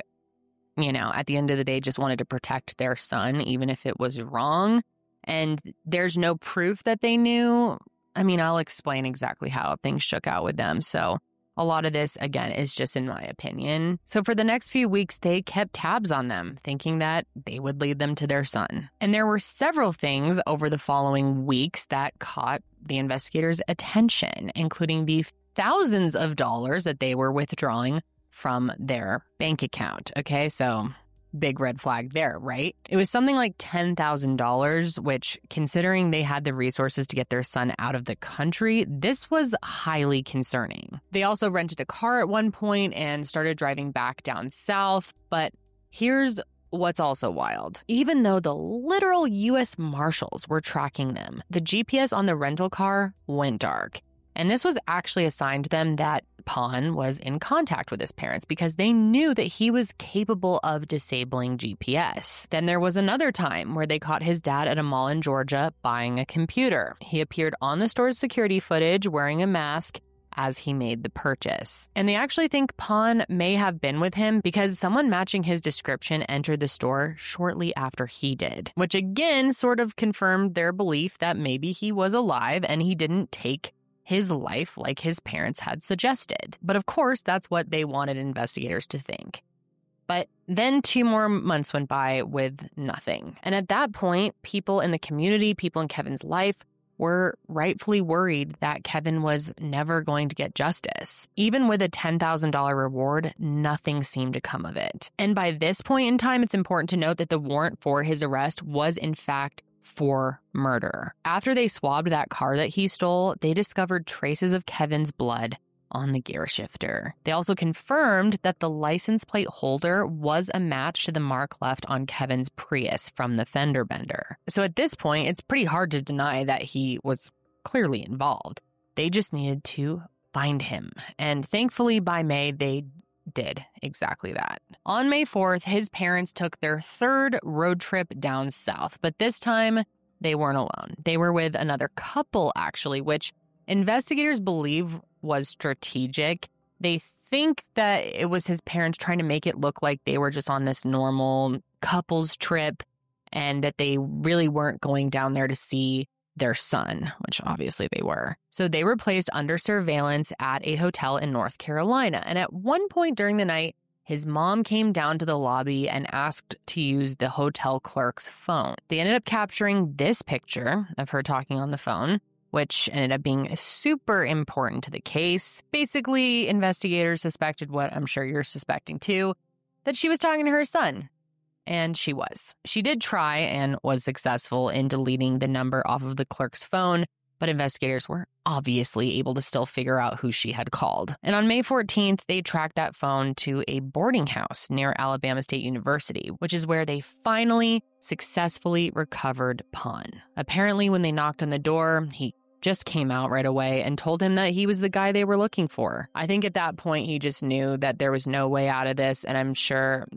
at the end of the day, just wanted to protect their son, even if it was wrong. And there's no proof that they knew. I mean, I'll explain exactly how things shook out with them. So a lot of this, again, is just in my opinion. So for the next few weeks, they kept tabs on them, thinking that they would lead them to their son. And there were several things over the following weeks that caught the investigators' attention, including the thousands of dollars that they were withdrawing from their bank account. Okay, so big red flag there, right? It was something like $10,000, which, considering they had the resources to get their son out of the country, this was highly concerning. They also rented a car at one point and started driving back down south. But here's what's also wild. Even though the literal U.S. Marshals were tracking them, the GPS on the rental car went dark. And this was actually a sign to them that Pon was in contact with his parents because they knew that he was capable of disabling GPS. Then there was another time where they caught his dad at a mall in Georgia buying a computer. He appeared on the store's security footage wearing a mask as he made the purchase. And they actually think Pon may have been with him because someone matching his description entered the store shortly after he did, which again sort of confirmed their belief that maybe he was alive and he didn't take his life like his parents had suggested. But of course, that's what they wanted investigators to think. But then 2 more months went by with nothing. And at that point, people in the community, people in Kevin's life, were rightfully worried that Kevin was never going to get justice. Even with a $10,000 reward, nothing seemed to come of it. And by this point in time, it's important to note that the warrant for his arrest was in fact for murder. After they swabbed that car that he stole, they discovered traces of Kevin's blood on the gear shifter. They also confirmed that the license plate holder was a match to the mark left on Kevin's Prius from the fender bender. So at this point, it's pretty hard to deny that he was clearly involved. They just needed to find him. And thankfully, by May, they did exactly that. On May 4th, his parents took their 3rd road trip down south, but this time they weren't alone. They were with another couple, actually, which investigators believe was strategic. They think that it was his parents trying to make it look like they were just on this normal couples trip and that they really weren't going down there to see their son, which obviously they were. So they were placed under surveillance at a hotel in North Carolina. And at one point during the night, his mom came down to the lobby and asked to use the hotel clerk's phone. They ended up capturing this picture of her talking on the phone, which ended up being super important to the case. Basically, investigators suspected what I'm sure you're suspecting too, that she was talking to her son. And she was. She did try and was successful in deleting the number off of the clerk's phone, but investigators were obviously able to still figure out who she had called. And on May 14th, they tracked that phone to a boarding house near Alabama State University, which is where they finally successfully recovered Pon. Apparently, when they knocked on the door, he just came out right away and told him that he was the guy they were looking for. I think at that point, he just knew that there was no way out of this, and I'm sure,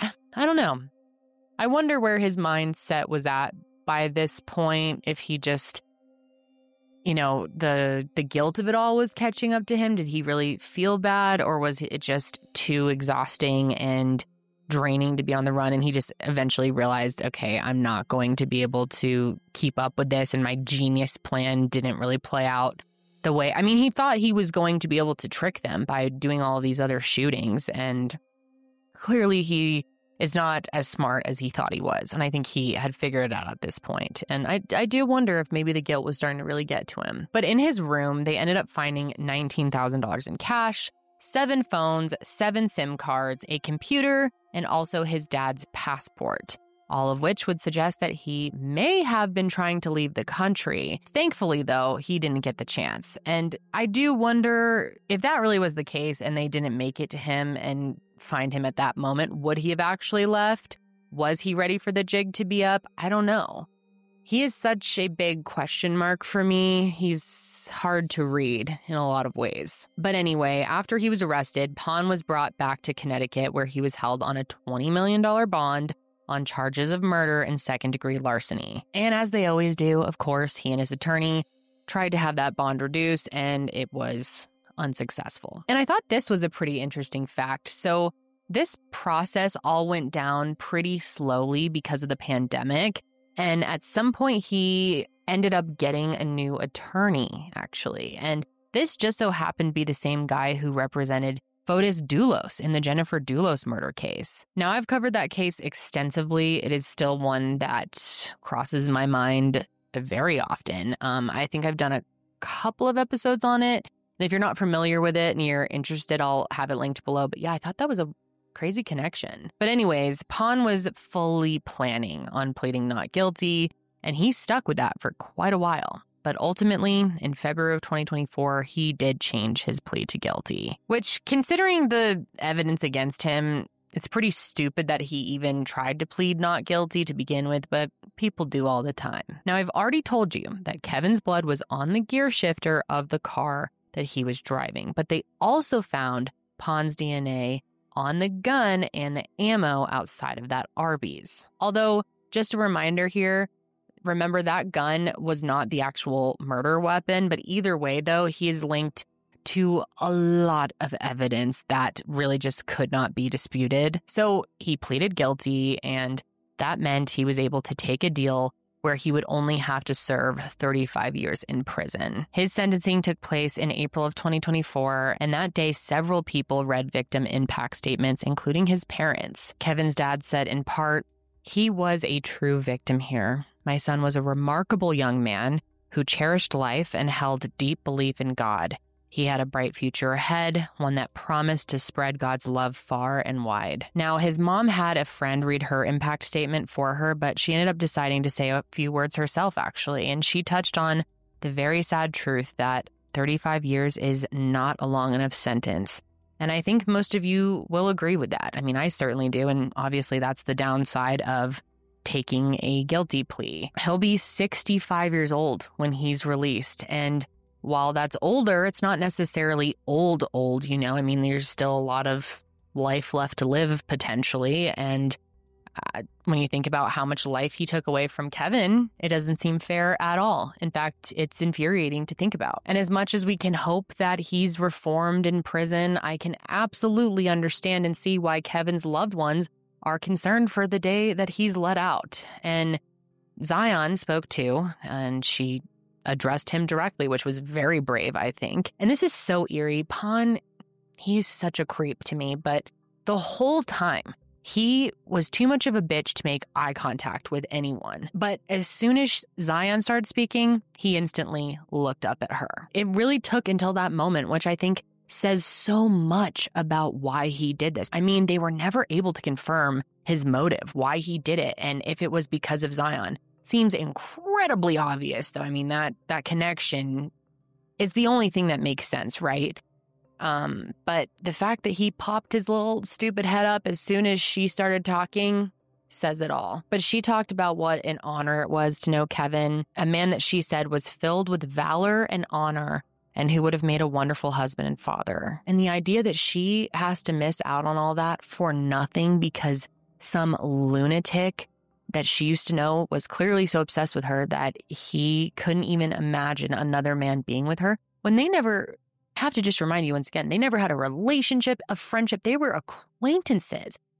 I don't know. I wonder where his mindset was at by this point, if he just, the guilt of it all was catching up to him. Did he really feel bad, or was it just too exhausting and draining to be on the run. And he just eventually realized, okay, I'm not going to be able to keep up with this. And my genius plan didn't really play out the way, I mean, he thought he was going to be able to trick them by doing all of these other shootings. And clearly he is not as smart as he thought he was. And I think he had figured it out at this point. And I do wonder if maybe the guilt was starting to really get to him. But in his room, they ended up finding $19,000 in cash, 7 phones, 7 SIM cards, a computer, and also his dad's passport, all of which would suggest that he may have been trying to leave the country. Thankfully, though, he didn't get the chance. And I do wonder if that really was the case and they didn't make it to him and find him at that moment, would he have actually left? Was he ready for the jig to be up? I don't know. He is such a big question mark for me. He's hard to read in a lot of ways. But anyway, after he was arrested, Pon was brought back to Connecticut where he was held on a $20 million bond on charges of murder and second-degree larceny. And as they always do, of course, he and his attorney tried to have that bond reduced, and it was unsuccessful. And I thought this was a pretty interesting fact. So this process all went down pretty slowly because of the pandemic. And at some point, he ended up getting a new attorney, actually. And this just so happened to be the same guy who represented Fotis Dulos in the Jennifer Dulos murder case. Now, I've covered that case extensively. It is still one that crosses my mind very often. I think I've done a couple of episodes on it. And if you're not familiar with it and you're interested, I'll have it linked below. But yeah, I thought that was a crazy connection. But anyways, Pon was fully planning on pleading not guilty, and he stuck with that for quite a while. But ultimately, in February of 2024, he did change his plea to guilty, which, considering the evidence against him, it's pretty stupid that he even tried to plead not guilty to begin with, but people do all the time. Now, I've already told you that Kevin's blood was on the gear shifter of the car that he was driving, but they also found Pon's DNA on the gun and the ammo outside of that Arby's. Although, just a reminder here, remember that gun was not the actual murder weapon, but either way, though, he is linked to a lot of evidence that really just could not be disputed. So he pleaded guilty, and that meant he was able to take a deal where he would only have to serve 35 years in prison. His sentencing took place in April of 2024, and that day, several people read victim impact statements, including his parents. Kevin's dad said, in part, "He was a true victim here. My son was a remarkable young man who cherished life and held deep belief in God. He had a bright future ahead, one that promised to spread God's love far and wide." Now, his mom had a friend read her impact statement for her, but she ended up deciding to say a few words herself, actually. And she touched on the very sad truth that 35 years is not a long enough sentence. And I think most of you will agree with that. I mean, I certainly do. And obviously, that's the downside of taking a guilty plea. He'll be 65 years old when he's released. And while that's older, it's not necessarily old, you know? I mean, there's still a lot of life left to live, potentially. And when you think about how much life he took away from Kevin, it doesn't seem fair at all. In fact, it's infuriating to think about. And as much as we can hope that he's reformed in prison, I can absolutely understand and see why Kevin's loved ones are concerned for the day that he's let out. And Zion spoke too, and she addressed him directly, which was very brave, I think. And this is so eerie. Pon, he's such a creep to me, but the whole time, he was too much of a bitch to make eye contact with anyone. But as soon as Zion started speaking, he instantly looked up at her. It really took until that moment, which I think says so much about why he did this. I mean, they were never able to confirm his motive, why he did it, and if it was because of Zion. Seems incredibly obvious, though. I mean, that connection is the only thing that makes sense, right? But the fact that he popped his little stupid head up as soon as she started talking says it all. But she talked about what an honor it was to know Kevin, a man that she said was filled with valor and honor and who would have made a wonderful husband and father. And the idea that she has to miss out on all that for nothing because some lunatic that she used to know was clearly so obsessed with her that he couldn't even imagine another man being with her, when they never, have to just remind you once again, they never had a relationship, a friendship. They were acquaintances.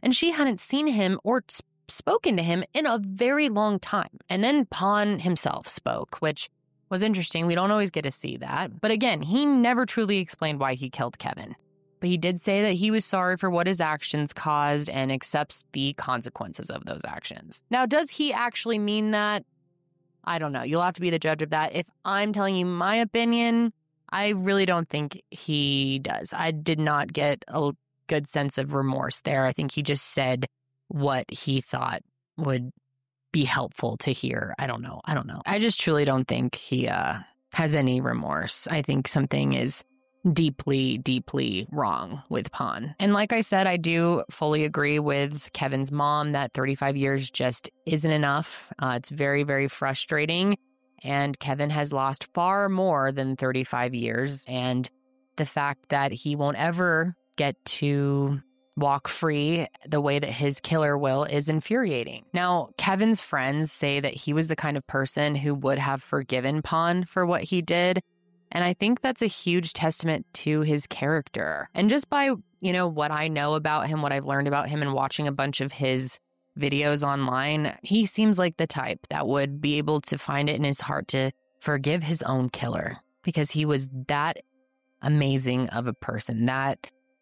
and she hadn't seen him or spoken to him in a very long time. And then Pon himself spoke, which was interesting. We don't always get to see that. But again, he never truly explained why he killed Kevin. But he did say that he was sorry for what his actions caused and accepts the consequences of those actions. Now, does he actually mean that? I don't know. You'll have to be the judge of that. If I'm telling you my opinion, I really don't think he does. I did not get a good sense of remorse there. I think he just said what he thought would be helpful to hear. I don't know. I just truly don't think he has any remorse. I think something is deeply, deeply wrong with Pon. And like I said, I do fully agree with Kevin's mom that 35 years just isn't enough. It's very, very frustrating. And Kevin has lost far more than 35 years. And the fact that he won't ever get to walk free the way that his killer will is infuriating. Now, Kevin's friends say that he was the kind of person who would have forgiven Pon for what he did. And I think that's a huge testament to his character. And just by, what I know about him, what I've learned about him and watching a bunch of his videos online, he seems like the type that would be able to find it in his heart to forgive his own killer because he was that amazing of a person, that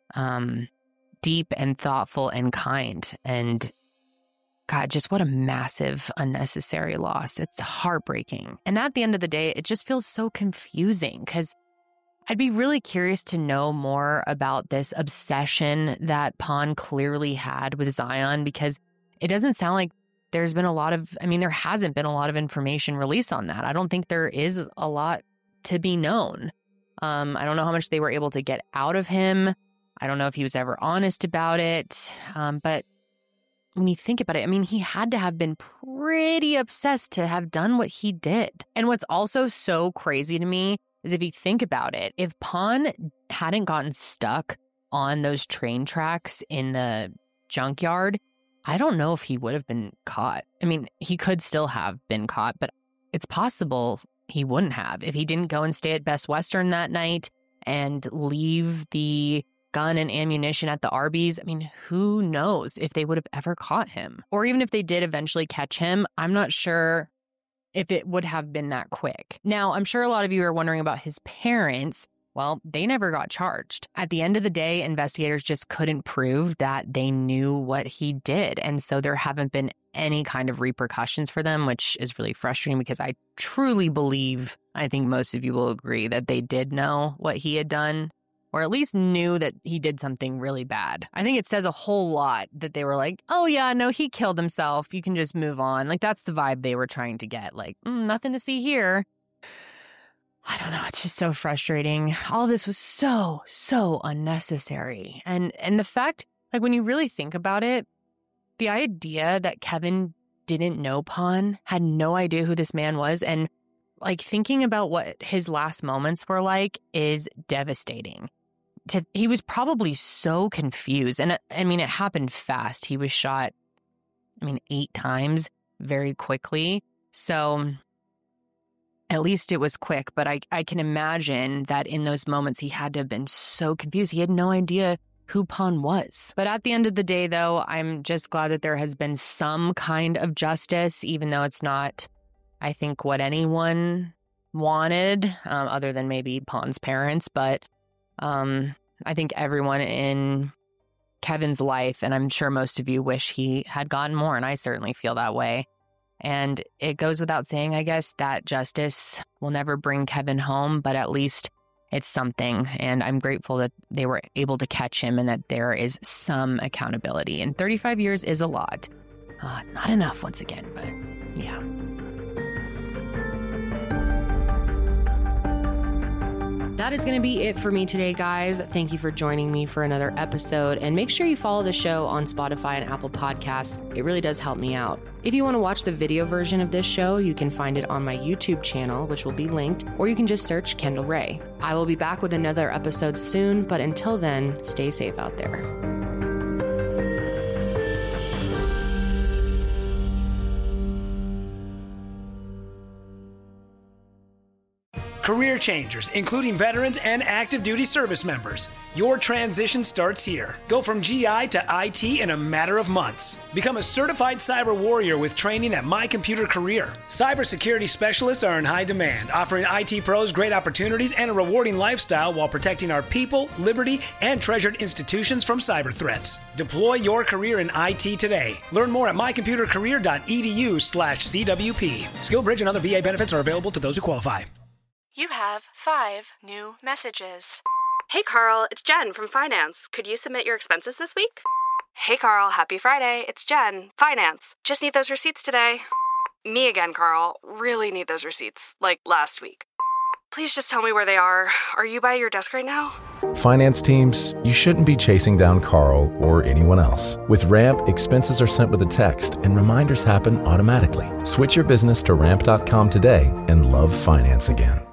deep and thoughtful and kind. And God, just what a massive, unnecessary loss. It's heartbreaking. And at the end of the day, it just feels so confusing because I'd be really curious to know more about this obsession that Pon clearly had with Zion, because it doesn't sound like there hasn't been a lot of information released on that. I don't think there is a lot to be known. I don't know how much they were able to get out of him. I don't know if he was ever honest about it. But when you think about it, he had to have been pretty obsessed to have done what he did. And what's also so crazy to me is if you think about it, if Pon hadn't gotten stuck on those train tracks in the junkyard, I don't know if he would have been caught. He could still have been caught, but it's possible he wouldn't have. If he didn't go and stay at Best Western that night and leave the gun and ammunition at the Arby's, who knows if they would have ever caught him. Or even if they did eventually catch him, I'm not sure if it would have been that quick. Now, I'm sure a lot of you are wondering about his parents. Well, they never got charged. At the end of the day, investigators just couldn't prove that they knew what he did. And so there haven't been any kind of repercussions for them, which is really frustrating because I truly believe, I think most of you will agree, that they did know what he had done, or at least knew that he did something really bad. I think it says a whole lot that they were like, oh yeah, no, he killed himself. You can just move on. Like, that's the vibe they were trying to get. Like, nothing to see here. I don't know. It's just so frustrating. All this was so unnecessary. And the fact, like, when you really think about it, the idea that Kevin didn't know Pon, had no idea who this man was, and like thinking about what his last moments were like is devastating. He was probably so confused. And it happened fast. He was shot, 8 times very quickly. So at least it was quick. But I can imagine that in those moments, he had to have been so confused. He had no idea who Pon was. But at the end of the day, though, I'm just glad that there has been some kind of justice, even though it's not, I think, what anyone wanted, other than maybe Pon's parents. But I think everyone in Kevin's life, and I'm sure most of you wish he had gotten more, and I certainly feel that way. And it goes without saying, I guess, that justice will never bring Kevin home, but at least it's something. And I'm grateful that they were able to catch him and that there is some accountability. And 35 years is a lot. Not enough, once again, but yeah. That is going to be it for me today, guys. Thank you for joining me for another episode. And make sure you follow the show on Spotify and Apple Podcasts. It really does help me out. If you want to watch the video version of this show, you can find it on my YouTube channel, which will be linked, or you can just search Kendall Ray. I will be back with another episode soon, but until then, stay safe out there. career changers, including veterans and active duty service members. Your transition starts here. Go from GI to IT in a matter of months. Become a certified cyber warrior with training at My Computer Career. Cybersecurity specialists are in high demand, offering IT pros great opportunities and a rewarding lifestyle while protecting our people, liberty, and treasured institutions from cyber threats. Deploy your career in IT today. Learn more at mycomputercareer.edu/CWP. SkillBridge and other VA benefits are available to those who qualify. You have 5 new messages. Hey Carl, it's Jen from Finance. Could you submit your expenses this week? Hey Carl, happy Friday. It's Jen, Finance. Just need those receipts today. Me again, Carl. Really need those receipts, like last week. Please just tell me where they are. Are you by your desk right now? Finance teams, you shouldn't be chasing down Carl or anyone else. With Ramp, expenses are sent with a text and reminders happen automatically. Switch your business to ramp.com today and love finance again.